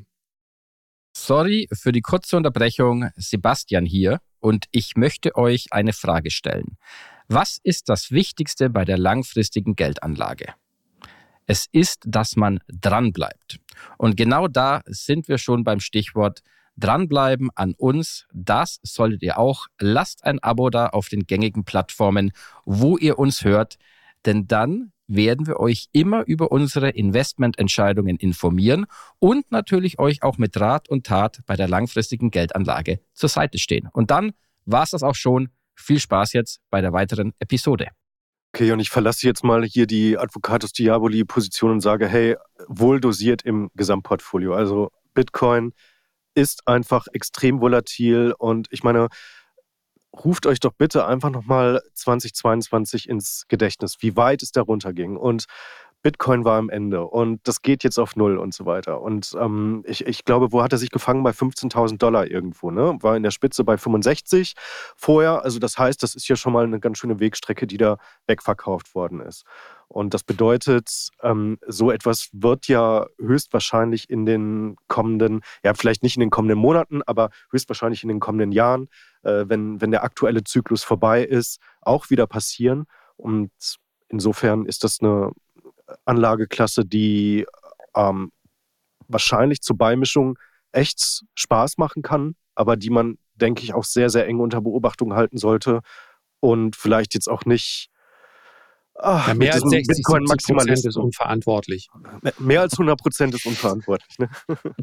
Sorry für die kurze Unterbrechung, Sebastian hier, und ich möchte euch eine Frage stellen. Was ist das Wichtigste bei der langfristigen Geldanlage? Es ist, dass man dranbleibt. Und genau da sind wir schon beim Stichwort dranbleiben an uns. Das solltet ihr auch. Lasst ein Abo da auf den gängigen Plattformen, wo ihr uns hört. Denn dann werden wir euch immer über unsere Investmententscheidungen informieren und natürlich euch auch mit Rat und Tat bei der langfristigen Geldanlage zur Seite stehen. Und dann war's das auch schon. Viel Spaß jetzt bei der weiteren Episode. Okay, und ich verlasse jetzt mal hier die Advocatus Diaboli-Position und sage, hey, wohl dosiert im Gesamtportfolio. Also Bitcoin ist einfach extrem volatil und ich meine, ruft euch doch bitte einfach nochmal 2022 ins Gedächtnis, wie weit es da runterging. Und Bitcoin war am Ende und das geht jetzt auf Null und so weiter. Und ich glaube, wo hat er sich gefangen? Bei $15.000 irgendwo, ne? War in der Spitze bei 65 vorher. Also das heißt, das ist ja schon mal eine ganz schöne Wegstrecke, die da wegverkauft worden ist. Und das bedeutet, so etwas wird ja höchstwahrscheinlich in den kommenden, ja vielleicht nicht in den kommenden Monaten, aber höchstwahrscheinlich in den kommenden Jahren, wenn der aktuelle Zyklus vorbei ist, auch wieder passieren. Und insofern ist das eine Anlageklasse, die wahrscheinlich zur Beimischung echt Spaß machen kann, aber die man, denke ich, auch sehr, sehr eng unter Beobachtung halten sollte und vielleicht jetzt auch nicht mehr als 60-70% ist unverantwortlich. Mehr als 100% ist unverantwortlich. Ne?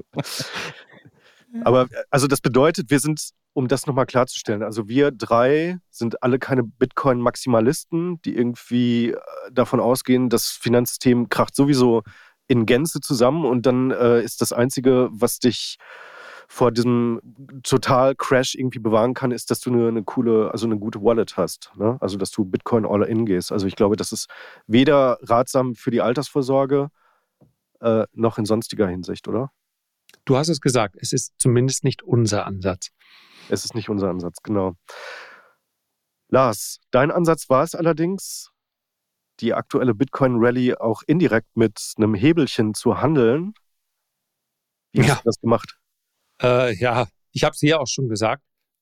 Aber also das bedeutet, wir sind, um das nochmal klarzustellen, also wir drei sind alle keine Bitcoin-Maximalisten, die irgendwie davon ausgehen, das Finanzsystem kracht sowieso in Gänze zusammen und dann ist das Einzige, was dich vor diesem Total-Crash irgendwie bewahren kann, ist, dass du eine coole, also eine gute Wallet hast. Ne? Also dass du Bitcoin all-in gehst. Also ich glaube, das ist weder ratsam für die Altersvorsorge noch in sonstiger Hinsicht, oder? Du hast es gesagt, es ist zumindest nicht unser Ansatz. Es ist nicht unser Ansatz, genau. Lars, dein Ansatz war es allerdings, die aktuelle Bitcoin-Rallye auch indirekt mit einem Hebelchen zu handeln. Wie hast du das gemacht? Ja, ich habe es hier auch schon gesagt.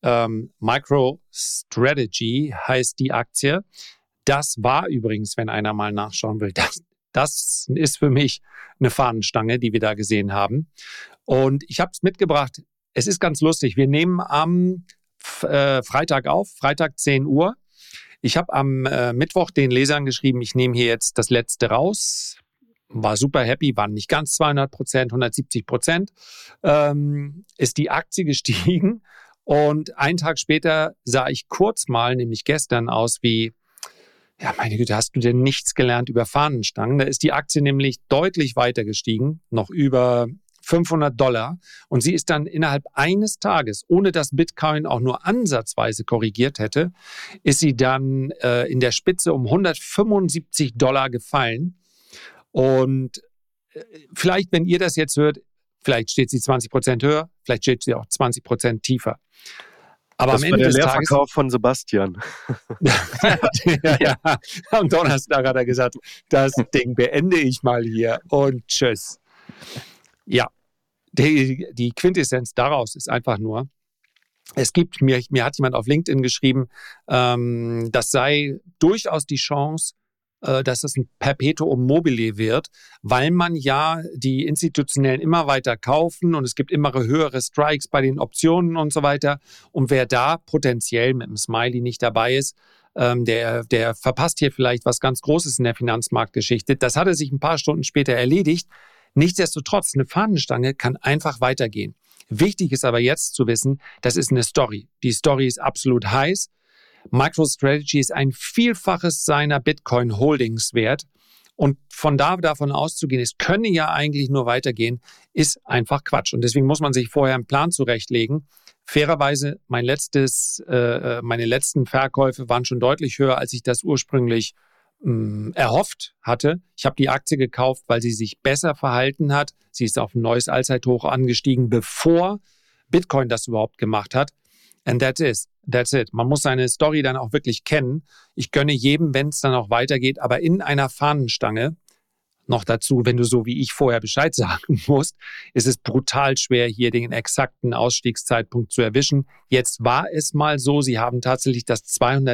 MicroStrategy heißt die Aktie. Das war übrigens, wenn einer mal nachschauen will, das ist für mich eine Fahnenstange, die wir da gesehen haben. Und ich habe es mitgebracht. Es ist ganz lustig. Wir nehmen am Freitag auf, Freitag 10 Uhr. Ich habe am Mittwoch den Lesern geschrieben, ich nehme hier jetzt das Letzte raus. War super happy, waren nicht ganz 200%, 170%. Ist die Aktie gestiegen und einen Tag später sah ich kurz mal, nämlich gestern, aus wie, ja meine Güte, hast du denn nichts gelernt über Fahnenstangen? Da ist die Aktie nämlich deutlich weiter gestiegen, noch über $500 und sie ist dann innerhalb eines Tages, ohne dass Bitcoin auch nur ansatzweise korrigiert hätte, ist sie dann in der Spitze um $175 gefallen. Und vielleicht, wenn ihr das jetzt hört, vielleicht steht sie 20% höher, vielleicht steht sie auch 20% tiefer. Aber das am Ende war der des Leerverkauf Tages von Sebastian. ja, am Donnerstag hat er gesagt, das Ding beende ich mal hier und tschüss. Ja, die Quintessenz daraus ist einfach nur, es gibt, mir hat jemand auf LinkedIn geschrieben, das sei durchaus die Chance, dass es ein Perpetuum mobile wird, weil man ja die Institutionellen immer weiter kaufen und es gibt immer höhere Strikes bei den Optionen und so weiter. Und wer da potenziell mit dem Smiley nicht dabei ist, der verpasst hier vielleicht was ganz Großes in der Finanzmarktgeschichte. Das hatte sich ein paar Stunden später erledigt. Nichtsdestotrotz, eine Fahnenstange kann einfach weitergehen. Wichtig ist aber jetzt zu wissen, das ist eine Story. Die Story ist absolut heiß. MicroStrategy ist ein Vielfaches seiner Bitcoin-Holdings wert. Und davon auszugehen, es könne ja eigentlich nur weitergehen, ist einfach Quatsch. Und deswegen muss man sich vorher einen Plan zurechtlegen. Fairerweise, meine letzten Verkäufe waren schon deutlich höher, als ich das ursprünglich erhofft hatte. Ich habe die Aktie gekauft, weil sie sich besser verhalten hat. Sie ist auf ein neues Allzeithoch angestiegen, bevor Bitcoin das überhaupt gemacht hat. And that's it. Man muss seine Story dann auch wirklich kennen. Ich gönne jedem, wenn es dann auch weitergeht, aber in einer Fahnenstange, noch dazu, wenn du so wie ich vorher Bescheid sagen musst, ist es brutal schwer, hier den exakten Ausstiegszeitpunkt zu erwischen. Jetzt war es mal so, sie haben tatsächlich das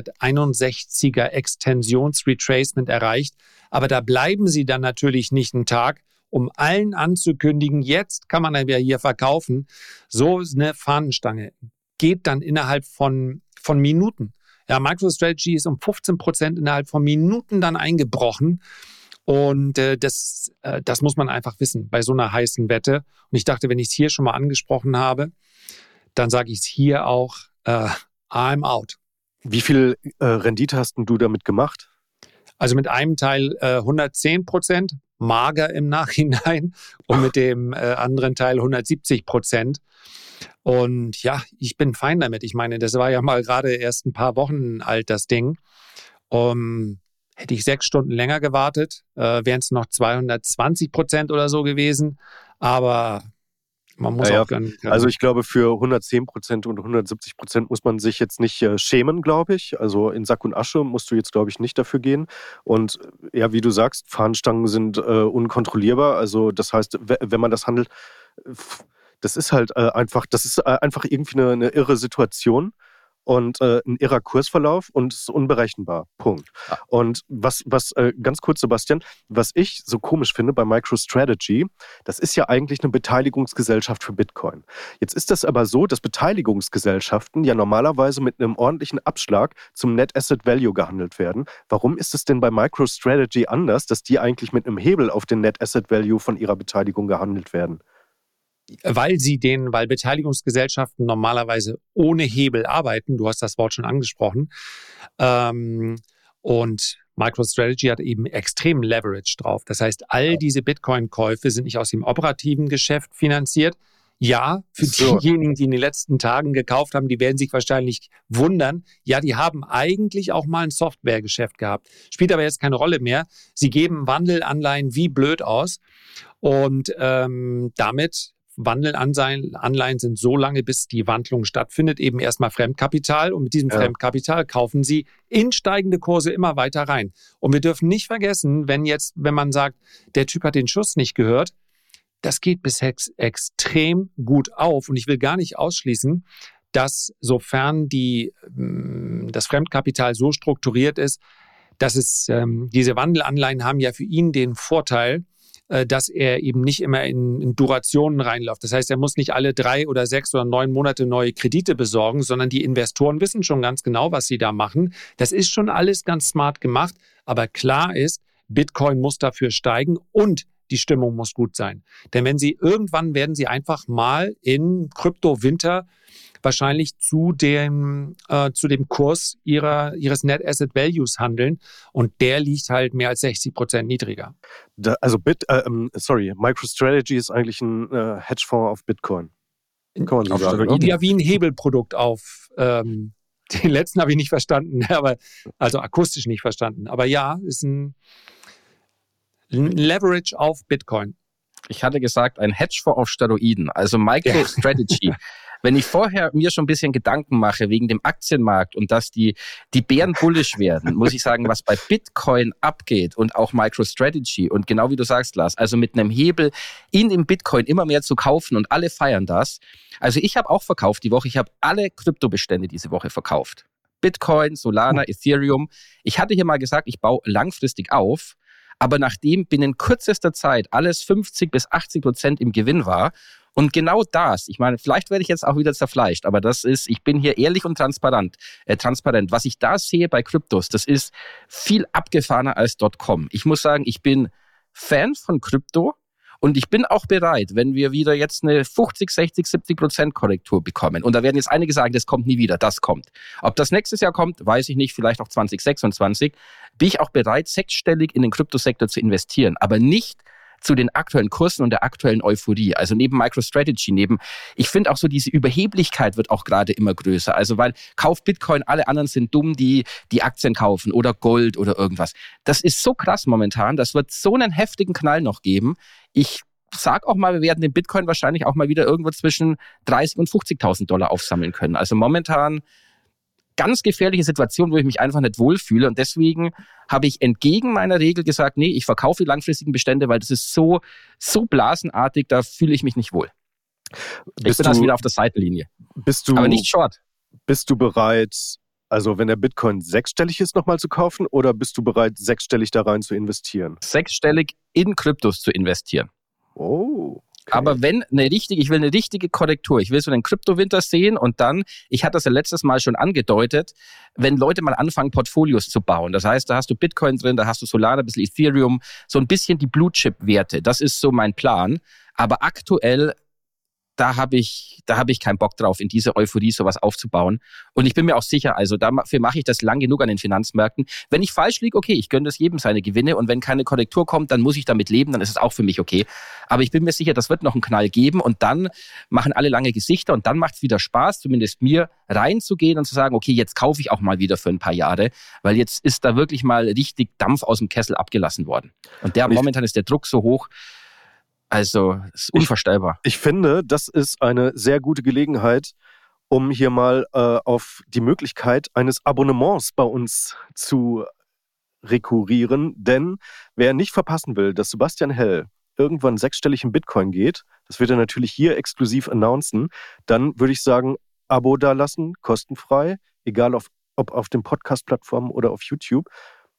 261er Extensions-Retracement erreicht, aber da bleiben sie dann natürlich nicht einen Tag, um allen anzukündigen, jetzt kann man ja hier verkaufen. So eine Fahnenstange geht dann innerhalb von Minuten. Ja, MicroStrategy ist um 15% innerhalb von Minuten dann eingebrochen. Und das muss man einfach wissen bei so einer heißen Wette. Und ich dachte, wenn ich es hier schon mal angesprochen habe, dann sage ich es hier auch, I'm out. Wie viel Rendite hast denn du damit gemacht? Also mit einem Teil 110%, mager im Nachhinein, und mit dem anderen Teil 170%. Und ja, ich bin fein damit. Ich meine, das war ja mal gerade erst ein paar Wochen alt, das Ding. Hätte ich 6 Stunden länger gewartet, wären es noch 220% oder so gewesen. Aber man muss auch gönnen können. Also ich glaube, für 110% und 170% muss man sich jetzt nicht schämen, glaube ich. Also in Sack und Asche musst du jetzt, glaube ich, nicht dafür gehen. Und ja, wie du sagst, Fahnenstangen sind unkontrollierbar. Also das heißt, wenn man das handelt, das ist halt einfach irgendwie eine irre Situation. Und ein irrer Kursverlauf und es ist unberechenbar. Punkt. Ja. Und was ganz kurz, Sebastian, was ich so komisch finde bei MicroStrategy, das ist ja eigentlich eine Beteiligungsgesellschaft für Bitcoin. Jetzt ist das aber so, dass Beteiligungsgesellschaften ja normalerweise mit einem ordentlichen Abschlag zum Net Asset Value gehandelt werden. Warum ist es denn bei MicroStrategy anders, dass die eigentlich mit einem Hebel auf den Net Asset Value von ihrer Beteiligung gehandelt werden? Weil Beteiligungsgesellschaften normalerweise ohne Hebel arbeiten, du hast das Wort schon angesprochen, und MicroStrategy hat eben extrem Leverage drauf. Das heißt, all diese Bitcoin-Käufe sind nicht aus dem operativen Geschäft finanziert. Ja, für diejenigen, die in den letzten Tagen gekauft haben, die werden sich wahrscheinlich wundern. Ja, die haben eigentlich auch mal ein Softwaregeschäft gehabt. Spielt aber jetzt keine Rolle mehr. Sie geben Wandelanleihen wie blöd aus und damit Wandelanleihen sind so lange, bis die Wandlung stattfindet, eben erstmal Fremdkapital. Und mit diesem Fremdkapital kaufen sie in steigende Kurse immer weiter rein. Und wir dürfen nicht vergessen, wenn man sagt, der Typ hat den Schuss nicht gehört, das geht bisher extrem gut auf. Und ich will gar nicht ausschließen, dass sofern das Fremdkapital so strukturiert ist, dass diese Wandelanleihen haben ja für ihn den Vorteil, dass er eben nicht immer in Durationen reinläuft. Das heißt, er muss nicht alle 3 oder 6 oder 9 Monate neue Kredite besorgen, sondern die Investoren wissen schon ganz genau, was sie da machen. Das ist schon alles ganz smart gemacht, aber klar ist, Bitcoin muss dafür steigen und die Stimmung muss gut sein. Denn irgendwann werden sie einfach mal in Krypto-Winter wahrscheinlich zu dem Kurs ihres Net Asset Values handeln, und der liegt halt mehr als 60% niedriger. MicroStrategy ist eigentlich ein Hedgefonds auf Bitcoin. Kann man so sagen. Ja, wie ein Hebelprodukt auf den letzten habe ich nicht verstanden, also akustisch nicht verstanden. Aber ja, ist ein Leverage auf Bitcoin. Ich hatte gesagt, ein Hedgefonds auf Steroiden, also MicroStrategy. Wenn ich vorher mir schon ein bisschen Gedanken mache wegen dem Aktienmarkt und dass die Bären bullisch werden, muss ich sagen, was bei Bitcoin abgeht und auch MicroStrategy und genau wie du sagst, Lars, also mit einem Hebel in dem Bitcoin immer mehr zu kaufen und alle feiern das. Also ich habe auch verkauft die Woche, ich habe alle Kryptobestände diese Woche verkauft. Bitcoin, Solana, Ethereum. Ich hatte hier mal gesagt, ich baue langfristig auf. Aber nachdem binnen kürzester Zeit alles 50-80% im Gewinn war und genau das, ich meine, vielleicht werde ich jetzt auch wieder zerfleischt, aber ich bin hier ehrlich und transparent. Was ich da sehe bei Kryptos, das ist viel abgefahrener als .com. Ich muss sagen, ich bin Fan von Krypto. Und ich bin auch bereit, wenn wir wieder jetzt eine 50, 60, 70% Korrektur bekommen. Und da werden jetzt einige sagen, das kommt nie wieder, das kommt. Ob das nächstes Jahr kommt, weiß ich nicht, vielleicht auch 2026. Bin ich auch bereit, 6-stellig in den Kryptosektor zu investieren. Aber nicht zu den aktuellen Kursen und der aktuellen Euphorie. Also neben MicroStrategy, ich finde auch so diese Überheblichkeit wird auch gerade immer größer. Also weil kauft Bitcoin, alle anderen sind dumm, die Aktien kaufen oder Gold oder irgendwas. Das ist so krass momentan, das wird so einen heftigen Knall noch geben. Ich sag auch mal, wir werden den Bitcoin wahrscheinlich auch mal wieder irgendwo zwischen 30.000 und 50.000 Dollar aufsammeln können. Also momentan ganz gefährliche Situation, wo ich mich einfach nicht wohlfühle. Und deswegen habe ich entgegen meiner Regel gesagt, nee, ich verkaufe die langfristigen Bestände, weil das ist so blasenartig, da fühle ich mich nicht wohl. Ich bin also wieder auf der Seitenlinie. Aber nicht short. Bist du bereit, also wenn der Bitcoin 6-stellig ist, nochmal zu kaufen, oder bist du bereit, 6-stellig da rein zu investieren? 6-stellig in Kryptos zu investieren. Oh. Aber wenn ich will eine richtige Korrektur, ich will so einen Kryptowinter sehen und dann, ich hatte das ja letztes Mal schon angedeutet, wenn Leute mal anfangen, Portfolios zu bauen. Das heißt, da hast du Bitcoin drin, da hast du Solana, ein bisschen Ethereum, so ein bisschen die Blue-Chip-Werte. Das ist so mein Plan. Aber aktuell, da habe ich keinen Bock drauf, in dieser Euphorie sowas aufzubauen. Und ich bin mir auch sicher, also dafür mache ich das lang genug an den Finanzmärkten. Wenn ich falsch liege, okay, ich gönne das jedem seine Gewinne. Und wenn keine Korrektur kommt, dann muss ich damit leben, dann ist es auch für mich okay. Aber ich bin mir sicher, das wird noch einen Knall geben. Und dann machen alle lange Gesichter und dann macht es wieder Spaß, zumindest mir, reinzugehen und zu sagen, okay, jetzt kaufe ich auch mal wieder für ein paar Jahre. Weil jetzt ist da wirklich mal richtig Dampf aus dem Kessel abgelassen worden. Und momentan ist der Druck so hoch. Also, es ist unvorstellbar. Ich finde, das ist eine sehr gute Gelegenheit, um hier mal auf die Möglichkeit eines Abonnements bei uns zu rekurrieren. Denn wer nicht verpassen will, dass Sebastian Hell irgendwann sechsstellig in Bitcoin geht, das wird er natürlich hier exklusiv announcen, dann würde ich sagen, Abo dalassen, kostenfrei, egal ob auf den Podcast-Plattformen oder auf YouTube.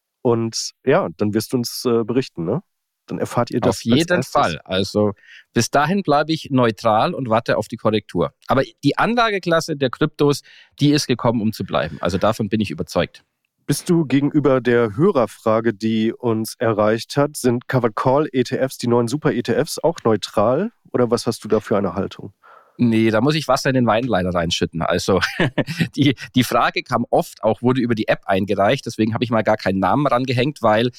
Und ja, dann wirst du uns berichten, ne? Dann erfahrt ihr das. Auf jeden Fall. Also bis dahin bleibe ich neutral und warte auf die Korrektur. Aber die Anlageklasse der Kryptos, die ist gekommen, um zu bleiben. Also davon bin ich überzeugt. Bist du gegenüber der Hörerfrage, die uns erreicht hat, sind Covered Call ETFs, die neuen Super-ETFs, auch neutral? Oder was hast du da für eine Haltung? Nee, da muss ich Wasser in den Wein leider reinschütten. Also die Frage kam oft, auch wurde über die App eingereicht. Deswegen habe ich mal gar keinen Namen rangehängt, weil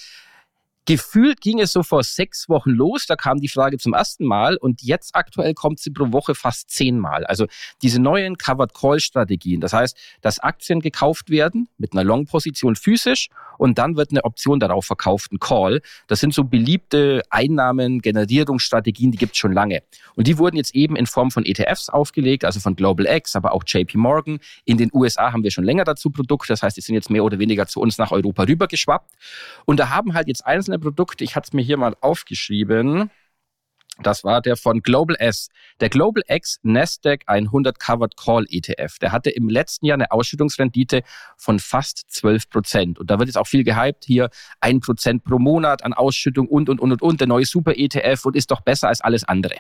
gefühlt ging es so vor 6 Wochen los, da kam die Frage zum ersten Mal und jetzt aktuell kommt sie pro Woche fast 10 Mal. Also diese neuen Covered-Call-Strategien, das heißt, dass Aktien gekauft werden mit einer Long-Position physisch und dann wird eine Option darauf verkauft, ein Call. Das sind so beliebte Einnahmen-Generierungsstrategien, die gibt es schon lange. Und die wurden jetzt eben in Form von ETFs aufgelegt, also von Global X, aber auch JP Morgan. In den USA haben wir schon länger dazu Produkte, das heißt, die sind jetzt mehr oder weniger zu uns nach Europa rübergeschwappt. Und da haben halt jetzt einzelne Produkte, ich hatte es mir hier mal aufgeschrieben, das war der von Global S, der Global X Nasdaq 100 Covered Call ETF. Der hatte im letzten Jahr eine Ausschüttungsrendite von fast 12%. Und da wird jetzt auch viel gehypt, hier 1% pro Monat an Ausschüttung und, der neue Super-ETF und ist doch besser als alles andere.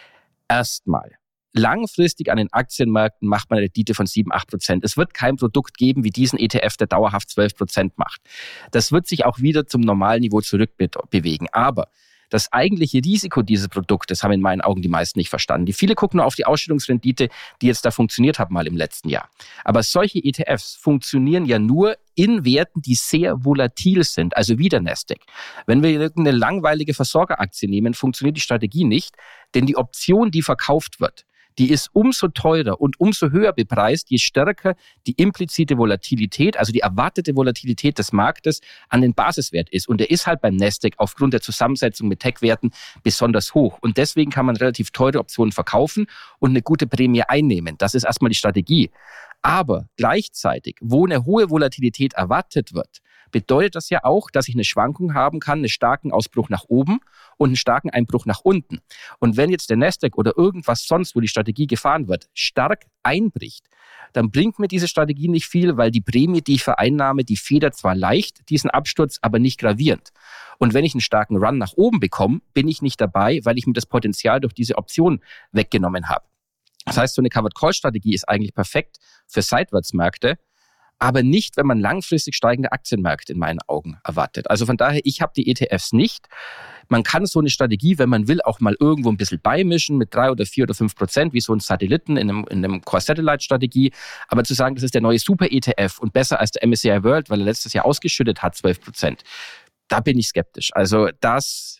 Erstmal. Langfristig an den Aktienmärkten macht man eine Rendite von 7-8%. Es wird kein Produkt geben wie diesen ETF, der dauerhaft 12% macht. Das wird sich auch wieder zum normalen Niveau zurückbewegen. Aber das eigentliche Risiko dieses Produktes haben in meinen Augen die meisten nicht verstanden. Die viele gucken nur auf die Ausschüttungsrendite, die jetzt da funktioniert hat mal im letzten Jahr. Aber solche ETFs funktionieren ja nur in Werten, die sehr volatil sind, also wie der Nasdaq. Wenn wir irgendeine langweilige Versorgeraktie nehmen, funktioniert die Strategie nicht, denn die Option, die verkauft wird, die ist umso teurer und umso höher bepreist, je stärker die implizite Volatilität, also die erwartete Volatilität des Marktes an den Basiswert ist. Und der ist halt beim Nasdaq aufgrund der Zusammensetzung mit Tech-Werten besonders hoch. Und deswegen kann man relativ teure Optionen verkaufen und eine gute Prämie einnehmen. Das ist erstmal die Strategie. Aber gleichzeitig, wo eine hohe Volatilität erwartet wird, bedeutet das ja auch, dass ich eine Schwankung haben kann, einen starken Ausbruch nach oben und einen starken Einbruch nach unten. Und wenn jetzt der Nasdaq oder irgendwas sonst, wo die Strategie gefahren wird, stark einbricht, dann bringt mir diese Strategie nicht viel, weil die Prämie, die ich vereinnahme, die federt zwar leicht, diesen Absturz, aber nicht gravierend. Und wenn ich einen starken Run nach oben bekomme, bin ich nicht dabei, weil ich mir das Potenzial durch diese Option weggenommen habe. Das heißt, so eine Covered-Call-Strategie ist eigentlich perfekt für Seitwärtsmärkte, aber nicht, wenn man langfristig steigende Aktienmärkte in meinen Augen erwartet. Also von daher, ich habe die ETFs nicht. Man kann so eine Strategie, wenn man will, auch mal irgendwo ein bisschen beimischen mit 3 oder 4 oder 5%, wie so ein Satelliten in einem Core-Satellite-Strategie. Aber zu sagen, das ist der neue Super-ETF und besser als der MSCI World, weil er letztes Jahr ausgeschüttet hat, 12%, da bin ich skeptisch. Also das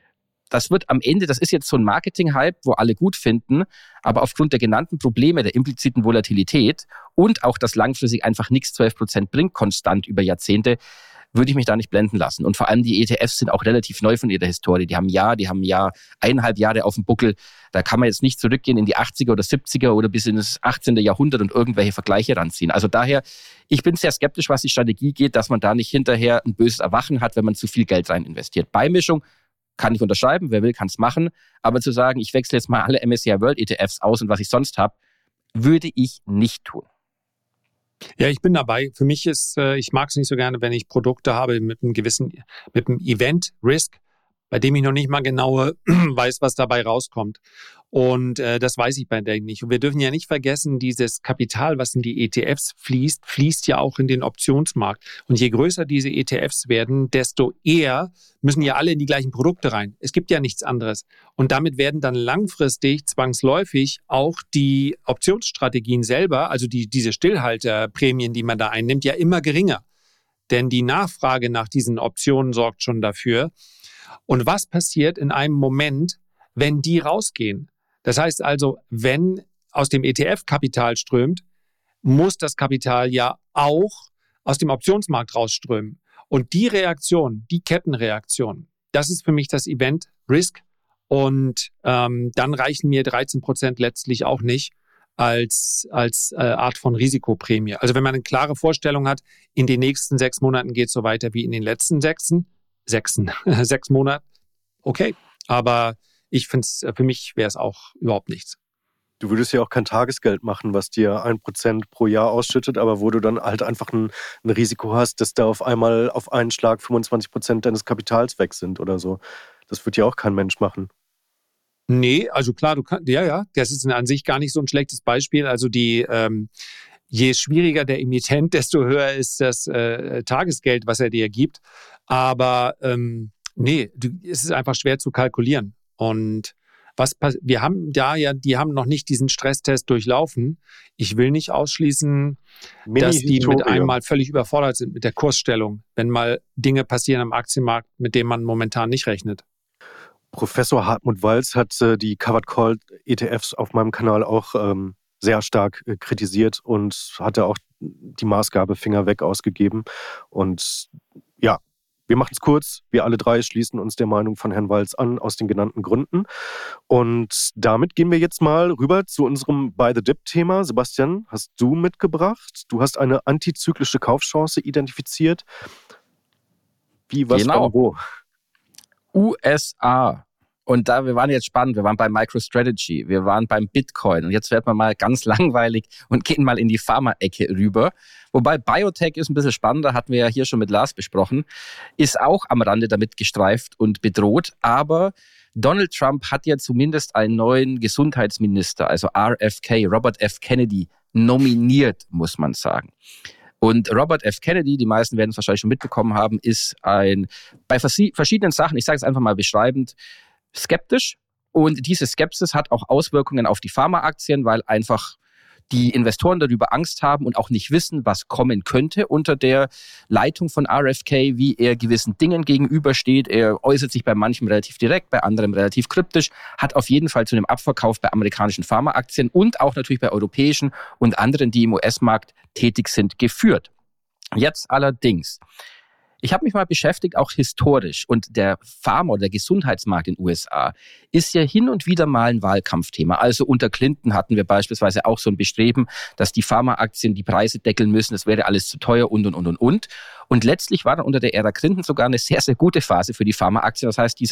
wird am Ende, das ist jetzt so ein Marketing-Hype, wo alle gut finden, aber aufgrund der genannten Probleme der impliziten Volatilität und auch, dass langfristig einfach nichts 12% bringt, konstant über Jahrzehnte, würde ich mich da nicht blenden lassen. Und vor allem die ETFs sind auch relativ neu von ihrer Historie. Die haben 1,5 Jahre auf dem Buckel. Da kann man jetzt nicht zurückgehen in die 80er oder 70er oder bis in das 18. Jahrhundert und irgendwelche Vergleiche ranziehen. Also daher, ich bin sehr skeptisch, was die Strategie geht, dass man da nicht hinterher ein böses Erwachen hat, wenn man zu viel Geld rein investiert. Beimischung kann ich unterschreiben, wer will, kann es machen. Aber zu sagen, ich wechsle jetzt mal alle MSCI World ETFs aus und was ich sonst habe, würde ich nicht tun. Ja, ich bin dabei. Für mich ist, ich mag es nicht so gerne, wenn ich Produkte habe mit einem Event-Risk. bei dem ich noch nicht mal genau weiß, was dabei rauskommt. Und das weiß ich bei denen nicht. Und wir dürfen ja nicht vergessen, dieses Kapital, was in die ETFs fließt ja auch in den Optionsmarkt. Und je größer diese ETFs werden, desto eher müssen ja alle in die gleichen Produkte rein. Es gibt ja nichts anderes. Und damit werden dann langfristig zwangsläufig auch die Optionsstrategien selber, also diese Stillhalterprämien, die man da einnimmt, ja immer geringer. Denn die Nachfrage nach diesen Optionen sorgt schon dafür. Und was passiert in einem Moment, wenn die rausgehen? Das heißt also, wenn aus dem ETF Kapital strömt, muss das Kapital ja auch aus dem Optionsmarkt rausströmen. Und die Reaktion, die Kettenreaktion, das ist für mich das Event Risk. Und dann reichen mir 13% letztlich auch nicht als Art von Risikoprämie. Also wenn man eine klare Vorstellung hat, in den nächsten 6 Monaten geht es so weiter wie in den letzten 6 Monaten, okay. Aber ich finde es, für mich wäre es auch überhaupt nichts. Du würdest ja auch kein Tagesgeld machen, was dir 1% pro Jahr ausschüttet, aber wo du dann halt einfach ein Risiko hast, dass da auf einmal auf einen Schlag 25% deines Kapitals weg sind oder so. Das wird ja auch kein Mensch machen. Nee, also klar, das ist an sich gar nicht so ein schlechtes Beispiel. Also je schwieriger der Emittent, desto höher ist das Tagesgeld, was er dir gibt. Aber es ist einfach schwer zu kalkulieren. Und die haben noch nicht diesen Stresstest durchlaufen. Ich will nicht ausschließen, dass die mit einmal völlig überfordert sind mit der Kursstellung, wenn mal Dinge passieren am Aktienmarkt, mit denen man momentan nicht rechnet. Professor Hartmut Walz hat die Covered Call ETFs auf meinem Kanal auch sehr stark kritisiert und hatte auch die Maßgabe Finger weg ausgegeben. Und ja, wir machen es kurz. Wir alle drei schließen uns der Meinung von Herrn Walz an, aus den genannten Gründen. Und damit gehen wir jetzt mal rüber zu unserem Buy-the-Dip-Thema. Sebastian, hast du mitgebracht? Du hast eine antizyklische Kaufchance identifiziert. Wie, was, genau. Wo? USA. Und wir waren jetzt spannend. Wir waren bei MicroStrategy, wir waren beim Bitcoin. Und jetzt werden wir mal ganz langweilig und gehen mal in die Pharma-Ecke rüber. Wobei Biotech ist ein bisschen spannender, hatten wir ja hier schon mit Lars besprochen, ist auch am Rande damit gestreift und bedroht. Aber Donald Trump hat ja zumindest einen neuen Gesundheitsminister, also RFK, Robert F. Kennedy, nominiert, muss man sagen. Und Robert F. Kennedy, die meisten werden es wahrscheinlich schon mitbekommen haben, ist bei verschiedenen Sachen, ich sage es einfach mal beschreibend, skeptisch. Und diese Skepsis hat auch Auswirkungen auf die Pharmaaktien, weil einfach die Investoren darüber Angst haben und auch nicht wissen, was kommen könnte unter der Leitung von RFK, wie er gewissen Dingen gegenübersteht. Er äußert sich bei manchen relativ direkt, bei anderen relativ kryptisch, hat auf jeden Fall zu einem Abverkauf bei amerikanischen Pharmaaktien und auch natürlich bei europäischen und anderen, die im US-Markt tätig sind, geführt. Jetzt allerdings, ich habe mich mal beschäftigt, auch historisch, und der Pharma- oder der Gesundheitsmarkt in den USA ist ja hin und wieder mal ein Wahlkampfthema. Also unter Clinton hatten wir beispielsweise auch so ein Bestreben, dass die Pharmaaktien die Preise deckeln müssen, das wäre alles zu teuer und. Und letztlich war dann unter der Ära Clinton sogar eine sehr, sehr gute Phase für die Pharmaaktien. Das heißt,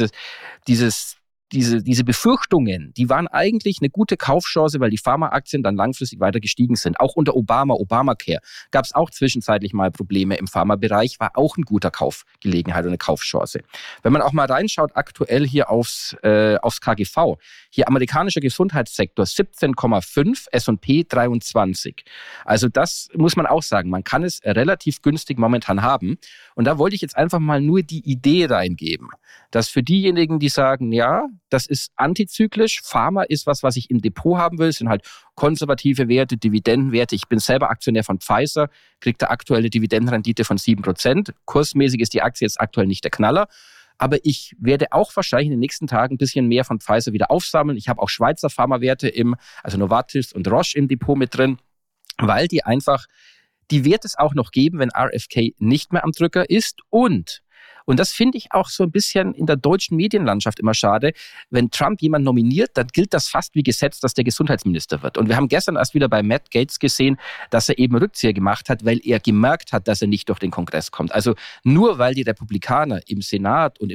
diese Befürchtungen, die waren eigentlich eine gute Kaufchance, weil die Pharmaaktien dann langfristig weiter gestiegen sind. Auch unter Obamacare, gab es auch zwischenzeitlich mal Probleme im Pharmabereich, war auch ein guter Kaufgelegenheit und eine Kaufchance. Wenn man auch mal reinschaut, aktuell hier aufs KGV, hier amerikanischer Gesundheitssektor 17,5, S&P 23. Also das muss man auch sagen, man kann es relativ günstig momentan haben. Und da wollte ich jetzt einfach mal nur die Idee reingeben, dass für diejenigen, die sagen, ja, das ist antizyklisch, Pharma ist was ich im Depot haben will, sind halt konservative Werte, Dividendenwerte. Ich bin selber Aktionär von Pfizer, kriege da aktuelle Dividendenrendite von 7%. Kursmäßig ist die Aktie jetzt aktuell nicht der Knaller. Aber ich werde auch wahrscheinlich in den nächsten Tagen ein bisschen mehr von Pfizer wieder aufsammeln. Ich habe auch Schweizer Pharmawerte also Novartis und Roche im Depot mit drin, weil die wird es auch noch geben, wenn RFK nicht mehr am Drücker ist. Und das finde ich auch so ein bisschen in der deutschen Medienlandschaft immer schade. Wenn Trump jemanden nominiert, dann gilt das fast wie Gesetz, dass der Gesundheitsminister wird. Und wir haben gestern erst wieder bei Matt Gaetz gesehen, dass er eben Rückzieher gemacht hat, weil er gemerkt hat, dass er nicht durch den Kongress kommt. Also nur weil die Republikaner im Senat und im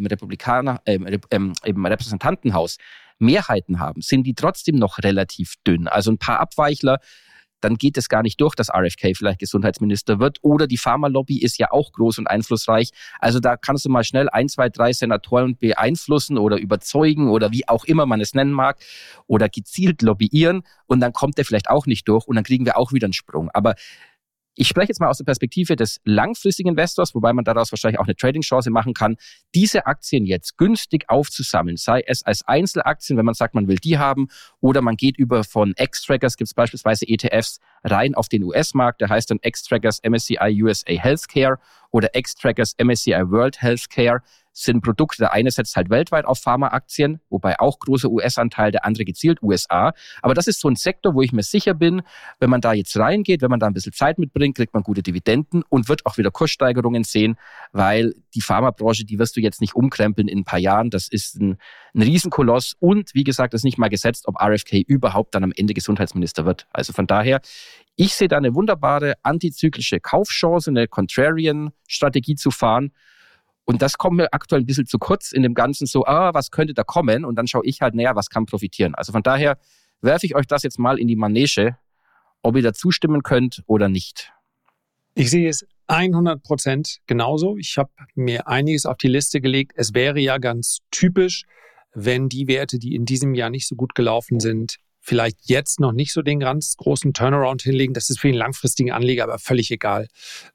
Repräsentantenhaus Mehrheiten haben, sind die trotzdem noch relativ dünn. Also ein paar Abweichler dann geht es gar nicht durch, dass RFK vielleicht Gesundheitsminister wird. Oder die Pharmalobby ist ja auch groß und einflussreich. Also da kannst du mal schnell 1, 2, 3 Senatoren beeinflussen oder überzeugen oder wie auch immer man es nennen mag oder gezielt lobbyieren und dann kommt der vielleicht auch nicht durch und dann kriegen wir auch wieder einen Sprung. Aber ich spreche jetzt mal aus der Perspektive des langfristigen Investors, wobei man daraus wahrscheinlich auch eine Trading-Chance machen kann, diese Aktien jetzt günstig aufzusammeln, sei es als Einzelaktien, wenn man sagt, man will die haben, oder man geht über von X-Trackers, gibt es beispielsweise ETFs, rein auf den US-Markt, der heißt dann X-Trackers MSCI USA Healthcare oder X-Trackers MSCI World Healthcare, sind Produkte, der eine setzt halt weltweit auf Pharmaaktien, wobei auch großer US-Anteil, der andere gezielt USA. Aber das ist so ein Sektor, wo ich mir sicher bin, wenn man da jetzt reingeht, wenn man da ein bisschen Zeit mitbringt, kriegt man gute Dividenden und wird auch wieder Kurssteigerungen sehen, weil die Pharmabranche, die wirst du jetzt nicht umkrempeln in ein paar Jahren. Das ist ein Riesenkoloss und wie gesagt, ist nicht mal gesetzt, ob RFK überhaupt dann am Ende Gesundheitsminister wird. Also von daher, ich sehe da eine wunderbare antizyklische Kaufchance, eine Contrarian-Strategie zu fahren. Und das kommt mir aktuell ein bisschen zu kurz in dem Ganzen so, was könnte da kommen? Und dann schaue ich halt, was kann profitieren? Also von daher werfe ich euch das jetzt mal in die Manege, ob ihr da zustimmen könnt oder nicht. Ich sehe es 100% genauso. Ich habe mir einiges auf die Liste gelegt. Es wäre ja ganz typisch, wenn die Werte, die in diesem Jahr nicht so gut gelaufen sind, vielleicht jetzt noch nicht so den ganz großen Turnaround hinlegen. Das ist für den langfristigen Anleger aber völlig egal.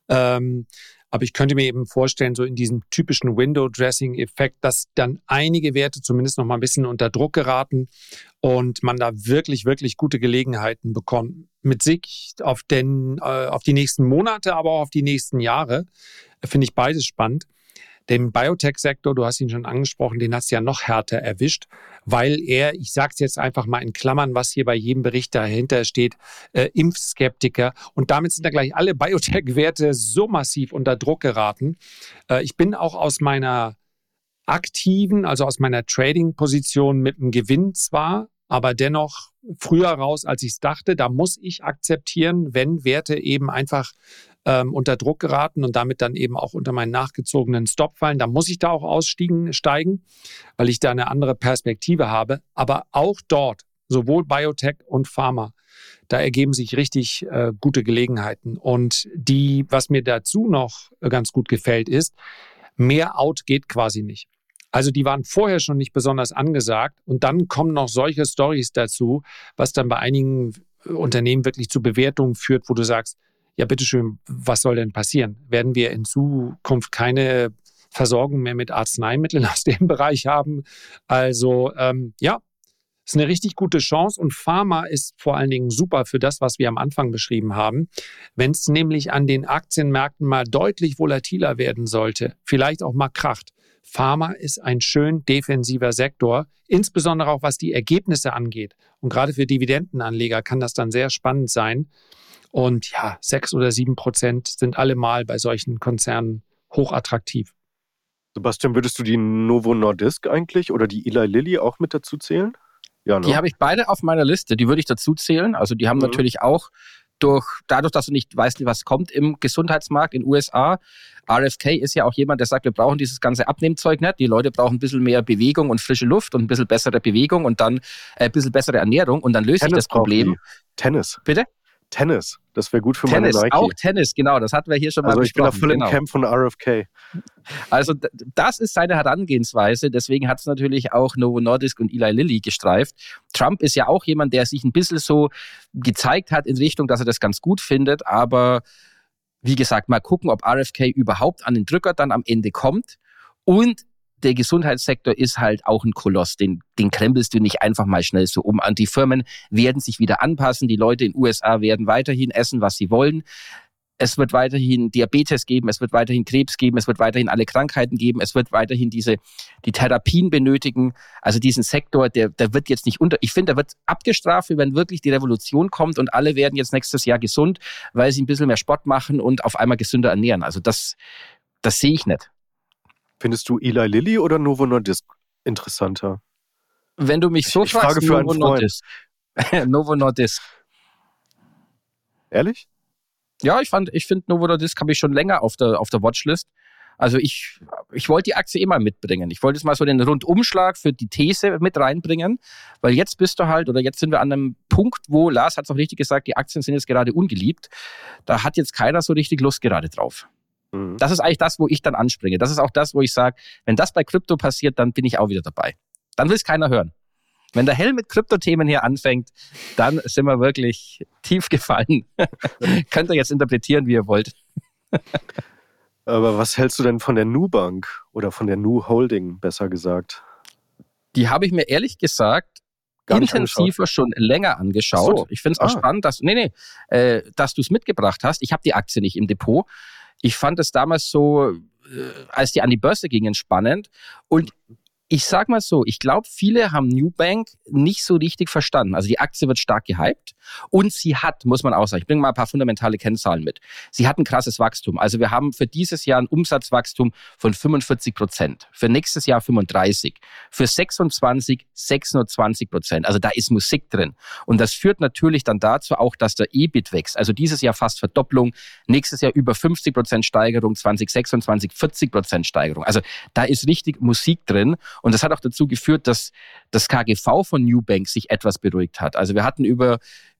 Aber ich könnte mir eben vorstellen, so in diesem typischen Window-Dressing-Effekt, dass dann einige Werte zumindest noch mal ein bisschen unter Druck geraten und man da wirklich, wirklich gute Gelegenheiten bekommt. Mit Sicht auf die nächsten Monate, aber auch auf die nächsten Jahre, finde ich beides spannend. Den Biotech-Sektor, du hast ihn schon angesprochen, den hat es ja noch härter erwischt, weil er, ich sage es jetzt einfach mal in Klammern, was hier bei jedem Bericht dahinter steht, Impfskeptiker. Und damit sind da gleich alle Biotech-Werte so massiv unter Druck geraten. Ich bin auch aus meiner aktiven, also aus meiner Trading-Position mit einem Gewinn zwar, aber dennoch früher raus, als ich es dachte. Da muss ich akzeptieren, wenn Werte eben einfach unter Druck geraten und damit dann eben auch unter meinen nachgezogenen Stop fallen. Da muss ich da auch steigen, weil ich da eine andere Perspektive habe. Aber auch dort, sowohl Biotech und Pharma, da ergeben sich richtig gute Gelegenheiten. Und was mir dazu noch ganz gut gefällt, ist, mehr Out geht quasi nicht. Also die waren vorher schon nicht besonders angesagt und dann kommen noch solche Storys dazu, was dann bei einigen Unternehmen wirklich zu Bewertungen führt, wo du sagst, ja bitteschön, was soll denn passieren? Werden wir in Zukunft keine Versorgung mehr mit Arzneimitteln aus dem Bereich haben? Also ist eine richtig gute Chance und Pharma ist vor allen Dingen super für das, was wir am Anfang beschrieben haben. Wenn es nämlich an den Aktienmärkten mal deutlich volatiler werden sollte, vielleicht auch mal kracht. Pharma ist ein schön defensiver Sektor, insbesondere auch was die Ergebnisse angeht. Und gerade für Dividendenanleger kann das dann sehr spannend sein. Und 6 oder 7% sind allemal bei solchen Konzernen hochattraktiv. Sebastian, würdest du die Novo Nordisk eigentlich oder die Eli Lilly auch mit dazu zählen? Ja, ne? Die habe ich beide auf meiner Liste, die würde ich dazu zählen. Also die haben natürlich auch dadurch, dass du nicht weißt, was kommt im Gesundheitsmarkt in den USA. RFK ist ja auch jemand, der sagt, wir brauchen dieses ganze Abnehmzeug nicht. Die Leute brauchen ein bisschen mehr Bewegung und frische Luft und ein bisschen bessere Bewegung und dann ein bisschen bessere Ernährung und dann löst sich das Problem. Tennis. Bitte? Tennis, das wäre gut für Tennis, meine Nike. Auch Tennis, genau, das hatten wir hier schon mal besprochen. Also ich bin da voll im Camp von RFK. Also das ist seine Herangehensweise, deswegen hat es natürlich auch Novo Nordisk und Eli Lilly gestreift. Trump ist ja auch jemand, der sich ein bisschen so gezeigt hat in Richtung, dass er das ganz gut findet, aber wie gesagt, mal gucken, ob RFK überhaupt an den Drücker dann am Ende kommt und der Gesundheitssektor ist halt auch ein Koloss, den krempelst du nicht einfach mal schnell so um. Und die Firmen werden sich wieder anpassen, die Leute in den USA werden weiterhin essen, was sie wollen. Es wird weiterhin Diabetes geben, es wird weiterhin Krebs geben, es wird weiterhin alle Krankheiten geben, es wird weiterhin die Therapien benötigen. Also diesen Sektor, der wird jetzt nicht ich finde, der wird abgestraft, wenn wirklich die Revolution kommt und alle werden jetzt nächstes Jahr gesund, weil sie ein bisschen mehr Sport machen und auf einmal gesünder ernähren. Also das sehe ich nicht. Findest du Eli Lilly oder Novo Nordisk interessanter? Wenn du mich so fragst, frage für einen Freund. Novo Nordisk. Ehrlich? Ja, ich finde Novo Nordisk habe ich schon länger auf der Watchlist. Also ich wollte die Aktie immer mitbringen. Ich wollte jetzt mal so den Rundumschlag für die These mit reinbringen, weil jetzt bist du halt, oder jetzt sind wir an einem Punkt, wo, Lars hat es auch richtig gesagt, die Aktien sind jetzt gerade ungeliebt. Da hat jetzt keiner so richtig Lust gerade drauf. Mhm. Das ist eigentlich das, wo ich dann anspringe. Das ist auch das, wo ich sage, wenn das bei Krypto passiert, dann bin ich auch wieder dabei. Dann will es keiner hören. Wenn der Hell mit Kryptothemen hier anfängt, dann sind wir wirklich tief gefallen. Könnt ihr jetzt interpretieren, wie ihr wollt. Aber was hältst du denn von der Nu-Bank oder von der Nu-Holding, besser gesagt? Die habe ich mir ehrlich gesagt intensiver schon länger angeschaut. So. Ich finde es auch spannend, dass du es mitgebracht hast. Ich habe die Aktie nicht im Depot. Ich fand es damals so, als die an die Börse gingen, spannend. Und ich sag mal so, ich glaube, viele haben Nubank nicht so richtig verstanden. Also die Aktie wird stark gehypt und sie hat, muss man auch sagen, ich bringe mal ein paar fundamentale Kennzahlen mit. Sie hat ein krasses Wachstum. Also wir haben für dieses Jahr ein Umsatzwachstum von 45%, für nächstes Jahr 35%, für 26 26%. Also da ist Musik drin. Und das führt natürlich dann dazu auch, dass der EBIT wächst. Also dieses Jahr fast Verdopplung, nächstes Jahr über 50% Steigerung, 2026 40% Steigerung. Also da ist richtig Musik drin. Und das hat auch dazu geführt, dass das KGV von Nubank sich etwas beruhigt hat. Also wir hatten über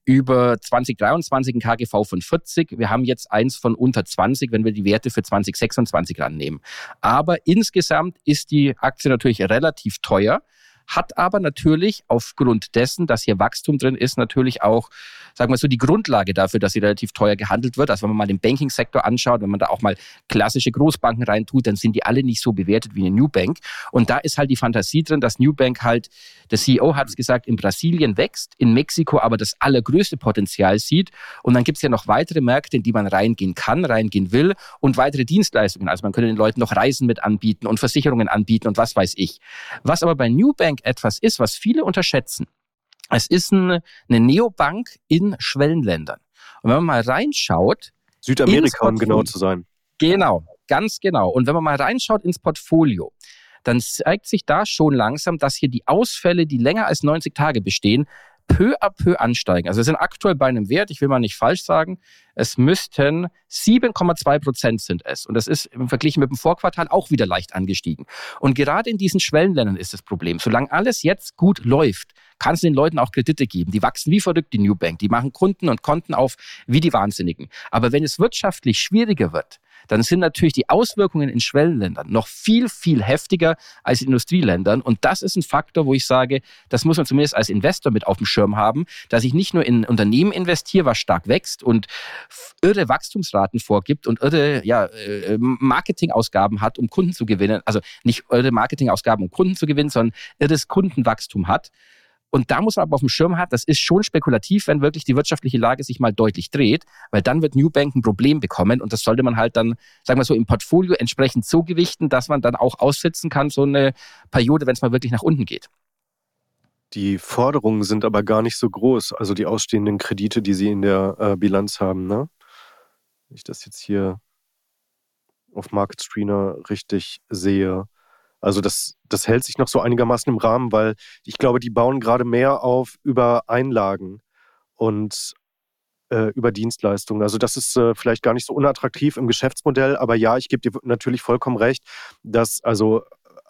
2023 ein KGV von 40. Wir haben jetzt eins von unter 20, wenn wir die Werte für 2026 rannehmen. Aber insgesamt ist die Aktie natürlich relativ teuer, hat aber natürlich aufgrund dessen, dass hier Wachstum drin ist, natürlich auch, sagen wir so, die Grundlage dafür, dass sie relativ teuer gehandelt wird. Also wenn man mal den Banking-Sektor anschaut, wenn man da auch mal klassische Großbanken reintut, dann sind die alle nicht so bewertet wie eine Nubank. Und da ist halt die Fantasie drin, dass Nubank halt, der CEO hat es gesagt, in Brasilien wächst, in Mexiko aber das allergrößte Potenzial sieht. Und dann gibt es ja noch weitere Märkte, in die man reingehen kann, reingehen will und weitere Dienstleistungen. Also man könnte den Leuten noch Reisen mit anbieten und Versicherungen anbieten und was weiß ich. Was aber bei Nubank etwas ist, was viele unterschätzen. Es ist eine Neobank in Schwellenländern. Und wenn man mal reinschaut... Südamerika, um genau zu sein. Genau, ganz genau. Und wenn man mal reinschaut ins Portfolio, dann zeigt sich da schon langsam, dass hier die Ausfälle, die länger als 90 Tage bestehen, peu à peu ansteigen. Also wir sind aktuell bei einem Wert, ich will mal nicht falsch sagen, es müssten 7,2% sind es. Und das ist im Vergleich mit dem Vorquartal auch wieder leicht angestiegen. Und gerade in diesen Schwellenländern ist das Problem. Solange alles jetzt gut läuft, kannst du den Leuten auch Kredite geben. Die wachsen wie verrückt, die Nubank. Die machen Kunden und Konten auf wie die Wahnsinnigen. Aber wenn es wirtschaftlich schwieriger wird, dann sind natürlich die Auswirkungen in Schwellenländern noch viel, viel heftiger als in Industrieländern. Und das ist ein Faktor, wo ich sage, das muss man zumindest als Investor mit auf dem Schirm haben, dass ich nicht nur in ein Unternehmen investiere, was stark wächst und irre Wachstumsraten vorgibt und irre Marketingausgaben hat, um Kunden zu gewinnen. Also nicht irre Marketingausgaben, um Kunden zu gewinnen, sondern irres Kundenwachstum hat. Und da muss man aber auf dem Schirm haben, das ist schon spekulativ, wenn wirklich die wirtschaftliche Lage sich mal deutlich dreht, weil dann wird Nubank ein Problem bekommen und das sollte man halt dann, sagen wir so, im Portfolio entsprechend so gewichten, dass man dann auch aussitzen kann, so eine Periode, wenn es mal wirklich nach unten geht. Die Forderungen sind aber gar nicht so groß, also die ausstehenden Kredite, die Sie in der Bilanz haben, ne? Wenn ich das jetzt hier auf Market Screener richtig sehe. Also das hält sich noch so einigermaßen im Rahmen, weil ich glaube, die bauen gerade mehr auf über Einlagen und über Dienstleistungen. Also das ist vielleicht gar nicht so unattraktiv im Geschäftsmodell, aber ja, ich gebe dir natürlich vollkommen recht, dass also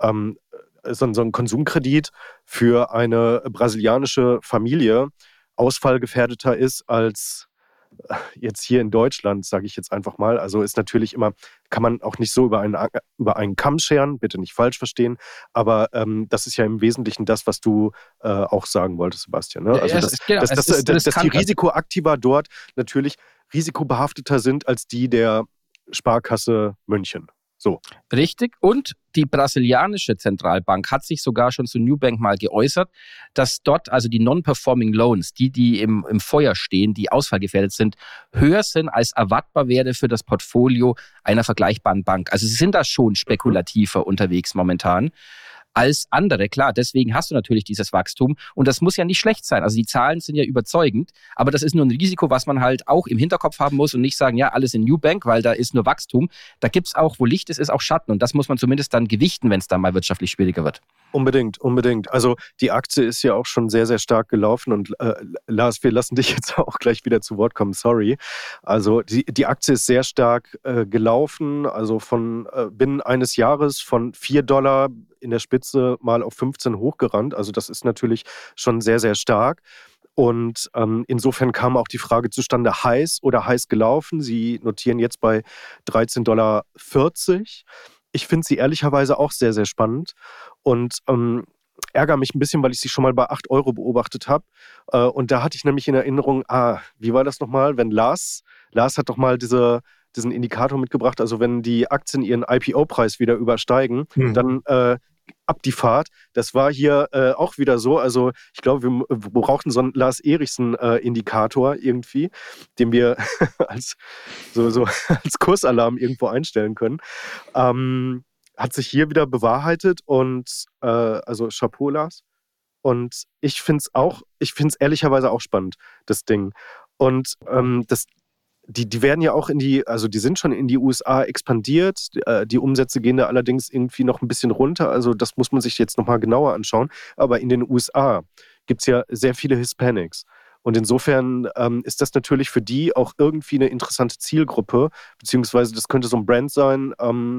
so ein Konsumkredit für eine brasilianische Familie ausfallgefährdeter ist als jetzt hier in Deutschland, sage ich jetzt einfach mal. Also ist natürlich immer, kann man auch nicht so über einen Kamm scheren, bitte nicht falsch verstehen, aber das ist ja im Wesentlichen das, was du auch sagen wolltest, Sebastian. Ne? Also dass die Risikoaktiva dort natürlich risikobehafteter sind als die der Sparkasse München. So. Richtig. Und die brasilianische Zentralbank hat sich sogar schon zu Nubank mal geäußert, dass dort also die Non-Performing Loans, die im Feuer stehen, die ausfallgefährdet sind, höher sind als erwartbar wäre für das Portfolio einer vergleichbaren Bank. Also sie sind da schon spekulativer unterwegs momentan. als andere. Klar, deswegen hast du natürlich dieses Wachstum und das muss ja nicht schlecht sein. Also die Zahlen sind ja überzeugend, aber das ist nur ein Risiko, was man halt auch im Hinterkopf haben muss und nicht sagen, ja, alles in Newbank, weil da ist nur Wachstum. Da gibt es auch, wo Licht ist auch Schatten und das muss man zumindest dann gewichten, wenn es dann mal wirtschaftlich schwieriger wird. Unbedingt. Also die Aktie ist ja auch schon sehr, sehr stark gelaufen und Lars, wir lassen dich jetzt auch gleich wieder zu Wort kommen, sorry. Also die Aktie ist sehr stark gelaufen, also von binnen eines Jahres von $4 in der Spitze mal auf 15 hochgerannt. Also das ist natürlich schon sehr, sehr stark. Und insofern kam auch die Frage zustande, heiß oder heiß gelaufen. Sie notieren jetzt bei $13,40. Ich finde sie ehrlicherweise auch sehr, sehr spannend und ärgere mich ein bisschen, weil ich sie schon mal bei 8 Euro beobachtet habe. Und da hatte ich nämlich in Erinnerung, wie war das nochmal, wenn Lars hat doch mal diesen Indikator mitgebracht, also wenn die Aktien ihren IPO-Preis wieder übersteigen, dann ab die Fahrt. Das war hier auch wieder so. Also ich glaube, wir brauchten so einen Lars Erichsen-Indikator irgendwie, den wir als Kursalarm irgendwo einstellen können. Hat sich hier wieder bewahrheitet und also Chapeau, Lars. Und ich finde es ehrlicherweise auch spannend, das Ding. Und die werden ja auch die sind schon in die USA expandiert. Die Umsätze gehen da allerdings irgendwie noch ein bisschen runter. Also das muss man sich jetzt nochmal genauer anschauen. Aber in den USA gibt es ja sehr viele Hispanics. Und insofern ist das natürlich für die auch irgendwie eine interessante Zielgruppe. Beziehungsweise das könnte so ein Brand sein,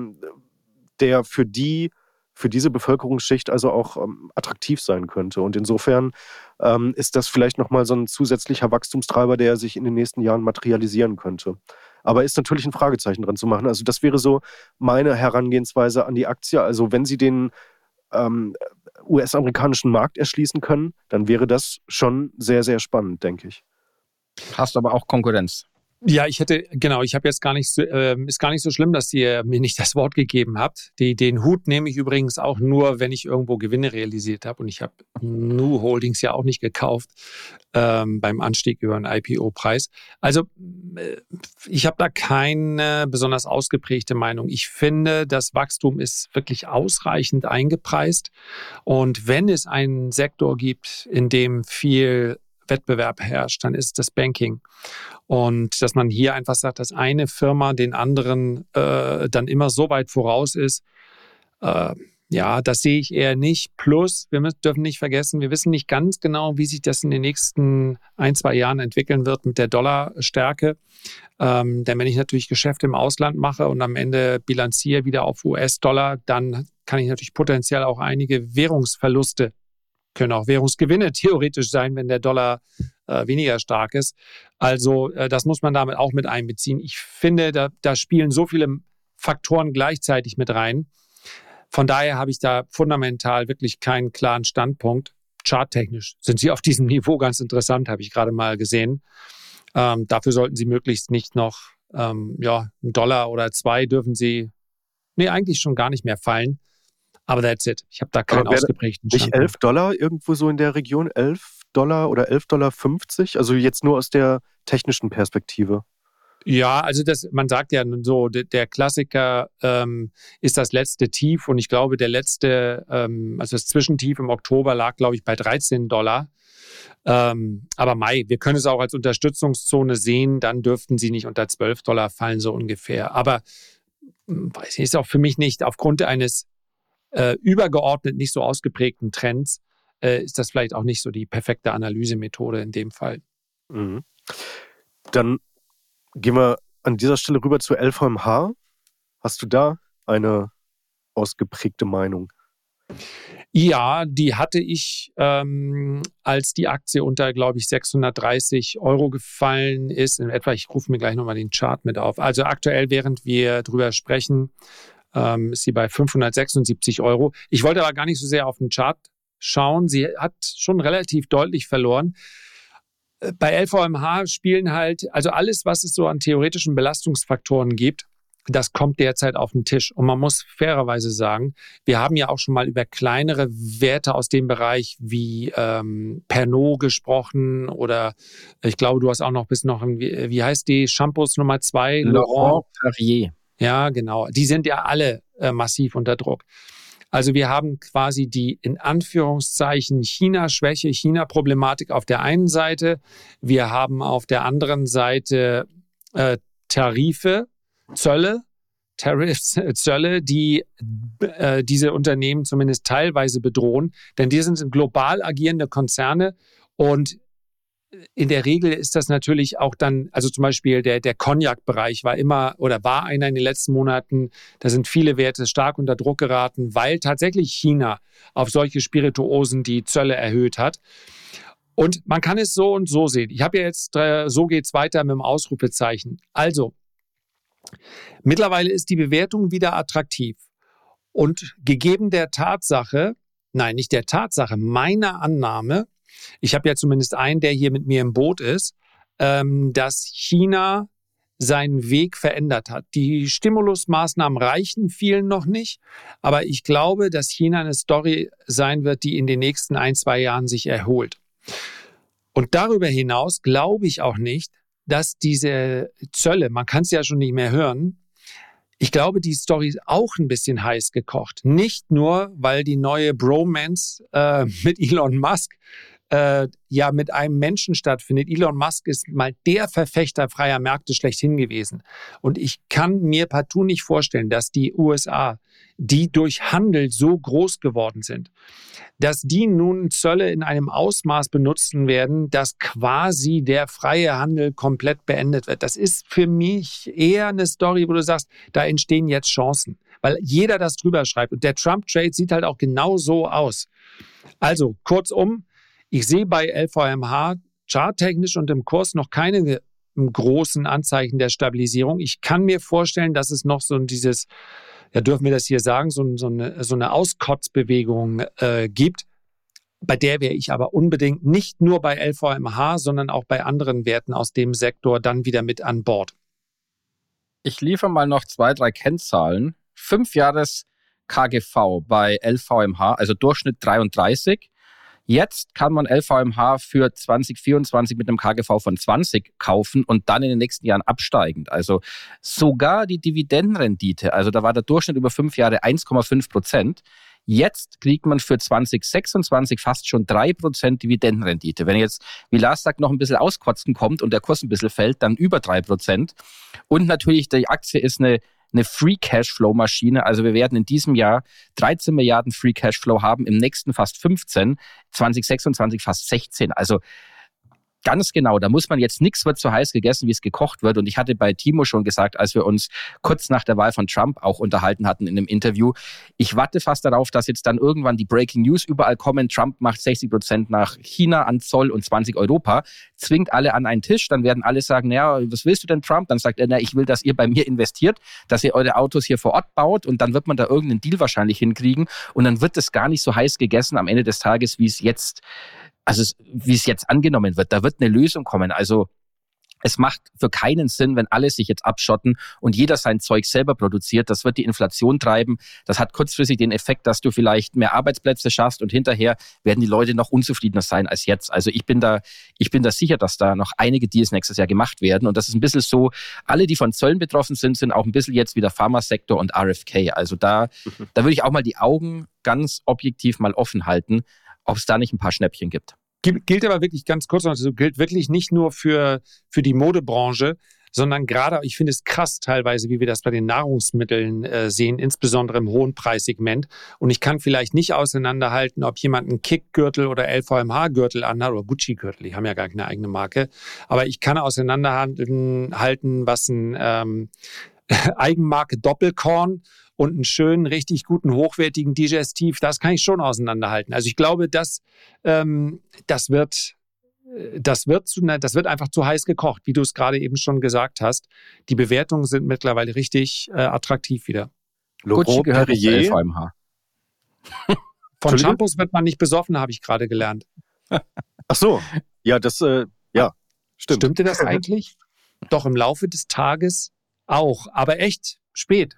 der für diese Bevölkerungsschicht also auch attraktiv sein könnte. Und insofern ist das vielleicht nochmal so ein zusätzlicher Wachstumstreiber, der sich in den nächsten Jahren materialisieren könnte. Aber ist natürlich ein Fragezeichen dran zu machen. Also das wäre so meine Herangehensweise an die Aktie. Also wenn Sie den US-amerikanischen Markt erschließen können, dann wäre das schon sehr, sehr spannend, denke ich. Hast aber auch Konkurrenz. Ja, ich habe jetzt ist gar nicht so schlimm, dass ihr mir nicht das Wort gegeben habt. Den Hut nehme ich übrigens auch nur, wenn ich irgendwo Gewinne realisiert habe. Und ich habe Nu Holdings ja auch nicht gekauft beim Anstieg über den IPO-Preis. Also ich habe da keine besonders ausgeprägte Meinung. Ich finde, das Wachstum ist wirklich ausreichend eingepreist. Und wenn es einen Sektor gibt, in dem viel Wettbewerb herrscht, dann ist das Banking. Und dass man hier einfach sagt, dass eine Firma den anderen dann immer so weit voraus ist, das sehe ich eher nicht. Plus, wir dürfen nicht vergessen, wir wissen nicht ganz genau, wie sich das in den nächsten 1-2 Jahren entwickeln wird mit der Dollarstärke. Denn wenn ich natürlich Geschäfte im Ausland mache und am Ende bilanziere wieder auf US-Dollar, dann kann ich natürlich potenziell auch einige Währungsverluste, können auch Währungsgewinne theoretisch sein, wenn der Dollar weniger stark ist. Also das muss man damit auch mit einbeziehen. Ich finde, da spielen so viele Faktoren gleichzeitig mit rein. Von daher habe ich da fundamental wirklich keinen klaren Standpunkt. Charttechnisch sind sie auf diesem Niveau ganz interessant, habe ich gerade mal gesehen. Dafür sollten sie möglichst nicht noch $1 oder 2 dürfen sie, eigentlich schon gar nicht mehr fallen. Aber that's it. Ich habe da keinen ausgeprägten Standpunkt. Nicht $11 irgendwo so in der Region? $11 oder $11,50? Also jetzt nur aus der technischen Perspektive. Ja, also man sagt ja so, der Klassiker ist das letzte Tief und ich glaube, der letzte, also das Zwischentief im Oktober lag, glaube ich, bei $13. Aber wir können es auch als Unterstützungszone sehen, dann dürften sie nicht unter $12 fallen, so ungefähr. Aber weiß nicht, ist auch für mich nicht aufgrund eines übergeordnet nicht so ausgeprägten Trends, ist das vielleicht auch nicht so die perfekte Analysemethode in dem Fall. Mhm. Dann gehen wir an dieser Stelle rüber zu LVMH. Hast du da eine ausgeprägte Meinung? Ja, die hatte ich, als die Aktie unter, glaube ich, 630 € gefallen ist, in etwa, ich rufe mir gleich nochmal den Chart mit auf. Also aktuell, während wir drüber sprechen, ist sie bei 576 €. Ich wollte aber gar nicht so sehr auf den Chart schauen. Sie hat schon relativ deutlich verloren. Bei LVMH spielen halt, also alles, was es so an theoretischen Belastungsfaktoren gibt, das kommt derzeit auf den Tisch. Und man muss fairerweise sagen, wir haben ja auch schon mal über kleinere Werte aus dem Bereich wie Pernod gesprochen oder ich glaube, du hast auch noch wie heißt die Shampoos Nummer 2? Laurent Perrier. Ja, genau. Die sind ja alle massiv unter Druck. Also wir haben quasi die in Anführungszeichen China-Schwäche, China-Problematik auf der einen Seite. Wir haben auf der anderen Seite Tarife, Zölle, die diese Unternehmen zumindest teilweise bedrohen. Denn die sind global agierende Konzerne und in der Regel ist das natürlich auch dann, also zum Beispiel der Cognac-Bereich war einer in den letzten Monaten, da sind viele Werte stark unter Druck geraten, weil tatsächlich China auf solche Spirituosen die Zölle erhöht hat. Und man kann es so und so sehen. Ich habe ja jetzt, so geht's weiter mit dem Ausrufezeichen. Also, mittlerweile ist die Bewertung wieder attraktiv. Und gegeben der Tatsache, meiner Annahme, ich habe ja zumindest einen, der hier mit mir im Boot ist, dass China seinen Weg verändert hat. Die Stimulusmaßnahmen reichen vielen noch nicht, aber ich glaube, dass China eine Story sein wird, die in den nächsten 1-2 Jahren sich erholt. Und darüber hinaus glaube ich auch nicht, dass diese Zölle, man kann es ja schon nicht mehr hören, ich glaube, die Story ist auch ein bisschen heiß gekocht. Nicht nur, weil die neue Bromance mit Elon Musk mit einem Menschen stattfindet. Elon Musk ist mal der Verfechter freier Märkte schlechthin gewesen. Und ich kann mir partout nicht vorstellen, dass die USA, die durch Handel so groß geworden sind, dass die nun Zölle in einem Ausmaß benutzen werden, dass quasi der freie Handel komplett beendet wird. Das ist für mich eher eine Story, wo du sagst, da entstehen jetzt Chancen, weil jeder das drüber schreibt. Und der Trump-Trade sieht halt auch genau so aus. Also, kurzum, ich sehe bei LVMH charttechnisch und im Kurs noch keine großen Anzeichen der Stabilisierung. Ich kann mir vorstellen, dass es noch so dieses, ja, dürfen wir das hier sagen, so eine Auskotzbewegung gibt. Bei der wäre ich aber unbedingt nicht nur bei LVMH, sondern auch bei anderen Werten aus dem Sektor dann wieder mit an Bord. Ich liefere mal noch 2, 3 Kennzahlen. 5 Jahres KGV bei LVMH, also Durchschnitt 33. Jetzt kann man LVMH für 2024 mit einem KGV von 20 kaufen und dann in den nächsten Jahren absteigend. Also sogar die Dividendenrendite, also da war der Durchschnitt über 5 Jahre 1,5%. Jetzt kriegt man für 2026 fast schon 3% Dividendenrendite. Wenn jetzt, wie Lars sagt, noch ein bisschen Auskotzen kommt und der Kurs ein bisschen fällt, dann über 3%. Und natürlich, die Aktie ist eine Free Cashflow-Maschine. Also wir werden in diesem Jahr 13 Milliarden Free Cashflow haben, im nächsten fast 15, 2026 fast 16. Also ganz genau, da muss man jetzt, nichts wird so heiß gegessen, wie es gekocht wird. Und ich hatte bei Timo schon gesagt, als wir uns kurz nach der Wahl von Trump auch unterhalten hatten in einem Interview, ich warte fast darauf, dass jetzt dann irgendwann die Breaking News überall kommen. Trump macht 60% nach China an Zoll und 20 Europa, zwingt alle an einen Tisch. Dann werden alle sagen, naja, was willst du denn, Trump? Dann sagt er, na, ich will, dass ihr bei mir investiert, dass ihr eure Autos hier vor Ort baut. Und dann wird man da irgendeinen Deal wahrscheinlich hinkriegen. Und dann wird es gar nicht so heiß gegessen am Ende des Tages, wie es jetzt angenommen wird. Da wird eine Lösung kommen. Also es macht für keinen Sinn, wenn alle sich jetzt abschotten und jeder sein Zeug selber produziert. Das wird die Inflation treiben. Das hat kurzfristig den Effekt, dass du vielleicht mehr Arbeitsplätze schaffst und hinterher werden die Leute noch unzufriedener sein als jetzt. Also ich bin da sicher, dass da noch einige Deals nächstes Jahr gemacht werden. Und das ist ein bisschen so, alle, die von Zöllen betroffen sind auch ein bisschen jetzt wieder Pharmasektor und RFK. Also da würde ich auch mal die Augen ganz objektiv mal offen halten, ob es da nicht ein paar Schnäppchen gibt. Gilt aber wirklich ganz kurz, also gilt wirklich nicht nur für die Modebranche, sondern gerade, ich finde es krass teilweise, wie wir das bei den Nahrungsmitteln sehen, insbesondere im hohen Preissegment. Und ich kann vielleicht nicht auseinanderhalten, ob jemand einen Kick-Gürtel oder LVMH-Gürtel anhat oder Gucci-Gürtel, die haben ja gar keine eigene Marke. Aber ich kann auseinanderhalten, was ein Eigenmarke Doppelkorn und einen schönen, richtig guten, hochwertigen Digestiv, das kann ich schon auseinanderhalten. Also ich glaube, das wird einfach zu heiß gekocht, wie du es gerade eben schon gesagt hast. Die Bewertungen sind mittlerweile richtig attraktiv wieder. Gucci gehört zu LVMH. Von Shampoos wird man nicht besoffen, habe ich gerade gelernt. Ach so, ja, das, ja, stimmt. Stimmte das eigentlich? Doch im Laufe des Tages auch, aber echt spät.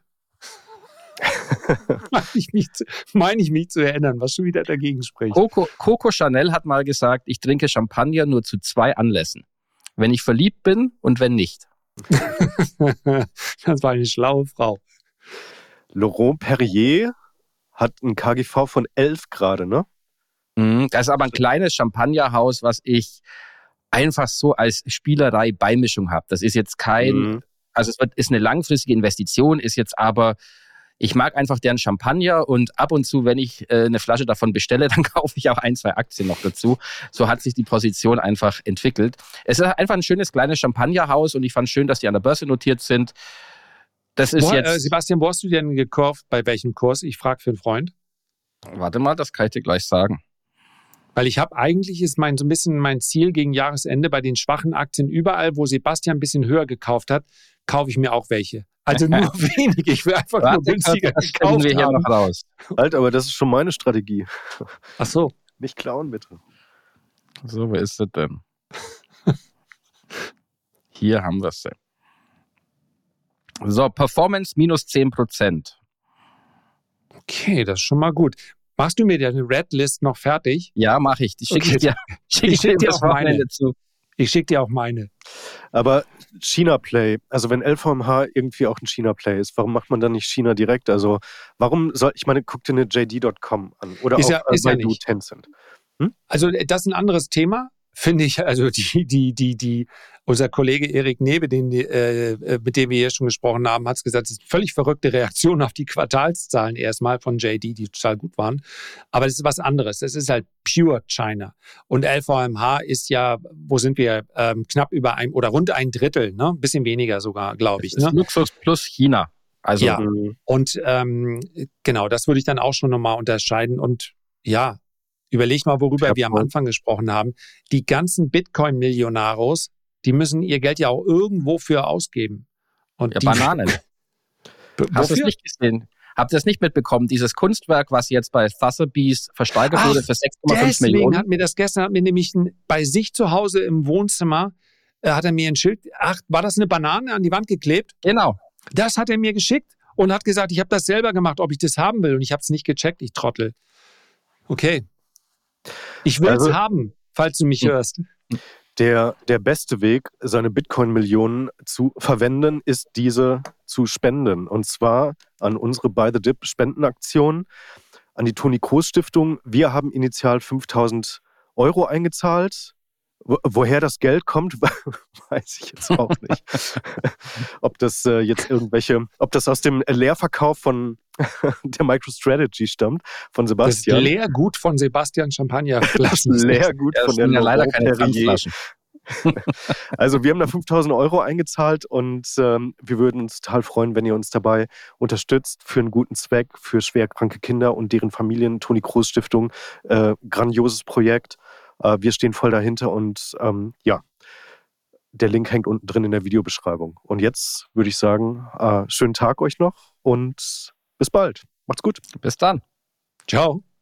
Meine ich mich zu erinnern, was schon wieder dagegen spricht. Coco Chanel hat mal gesagt, ich trinke Champagner nur zu 2 Anlässen. Wenn ich verliebt bin und wenn nicht. Das war eine schlaue Frau. Laurent Perrier hat ein KGV von 11 gerade, ne? Das ist aber ein kleines Champagnerhaus, was ich einfach so als Spielerei-Beimischung habe. Das ist jetzt also ist eine langfristige Investition, ist jetzt aber, ich mag einfach deren Champagner und ab und zu, wenn ich eine Flasche davon bestelle, dann kaufe ich auch 1, 2 Aktien noch dazu. So hat sich die Position einfach entwickelt. Es ist einfach ein schönes kleines Champagnerhaus und ich fand es schön, dass die an der Börse notiert sind. Das ist jetzt... Sebastian, wo hast du denn gekauft? Bei welchem Kurs? Ich frage für einen Freund. Warte mal, das kann ich dir gleich sagen. Weil ich habe eigentlich, ist so ein bisschen mein Ziel gegen Jahresende, bei den schwachen Aktien überall, wo Sebastian ein bisschen höher gekauft hat, kaufe ich mir auch welche. Also nur wenig, ich will einfach nur günstiger gekauft wir hier haben. noch raus. Halt, aber das ist schon meine Strategie. Ach so. Nicht klauen, bitte. So, wer ist das denn? Hier haben wir es. So, Performance minus 10%. Okay, das ist schon mal gut. Machst du mir deine Red List noch fertig? Ja, mache ich. Die schicke Okay. ich dir auch meine. zu. Ich schicke dir auch meine. Aber China-Play, also wenn LVMH irgendwie auch ein China-Play ist, warum macht man dann nicht China direkt? Also ich meine, guck dir eine JD.com an oder ist auch ja, ist ja nicht. Tencent. Also das ist ein anderes Thema, finde ich. Also unser Kollege Erik Nebe, mit dem wir hier schon gesprochen haben, hat es gesagt, es ist eine völlig verrückte Reaktion auf die Quartalszahlen erstmal von JD, die total gut waren. Aber das ist was anderes. Das ist halt pure China. Und LVMH ist ja, wo sind wir? Knapp über rund ein Drittel, ne? Ein bisschen weniger sogar, glaube ich. Das ist Luxus plus China. Also, ja. Und genau, das würde ich dann auch schon nochmal unterscheiden. Und ja, überleg mal, worüber wir am Anfang gesprochen haben. Die ganzen Bitcoin-Millionaros, die müssen ihr Geld ja auch irgendwo für ausgeben. Und Bananen. Hast du es nicht gesehen? Habt ihr es nicht mitbekommen? Dieses Kunstwerk, was jetzt bei Sotheby's versteigert wurde für 6,5 Millionen? Hat mir nämlich bei sich zu Hause im Wohnzimmer, hat er mir ein Schild, war das eine Banane an die Wand geklebt? Genau. Das hat er mir geschickt und hat gesagt, ich habe das selber gemacht, ob ich das haben will. Und ich habe es nicht gecheckt, ich Trottel. Okay. Ich will es haben, falls du mich hörst. Der beste Weg, seine Bitcoin-Millionen zu verwenden, ist diese zu spenden. Und zwar an unsere Buy the Dip Spendenaktion, an die Toni Kroos Stiftung. Wir haben initial 5.000 € eingezahlt. Woher das Geld kommt, weiß ich jetzt auch nicht. Ob das ob das aus dem Leerverkauf von der MicroStrategy stammt, von Sebastian. Das Leergut von Sebastian Champagnerflaschen. Das Leergut von der leider keine Flaschen. Also wir haben da 5.000 € eingezahlt und wir würden uns total freuen, wenn ihr uns dabei unterstützt für einen guten Zweck, für schwerkranke Kinder und deren Familien. Toni Kroos Stiftung, grandioses Projekt. Wir stehen voll dahinter und der Link hängt unten drin in der Videobeschreibung. Und jetzt würde ich sagen, schönen Tag euch noch und bis bald. Macht's gut. Bis dann. Ciao.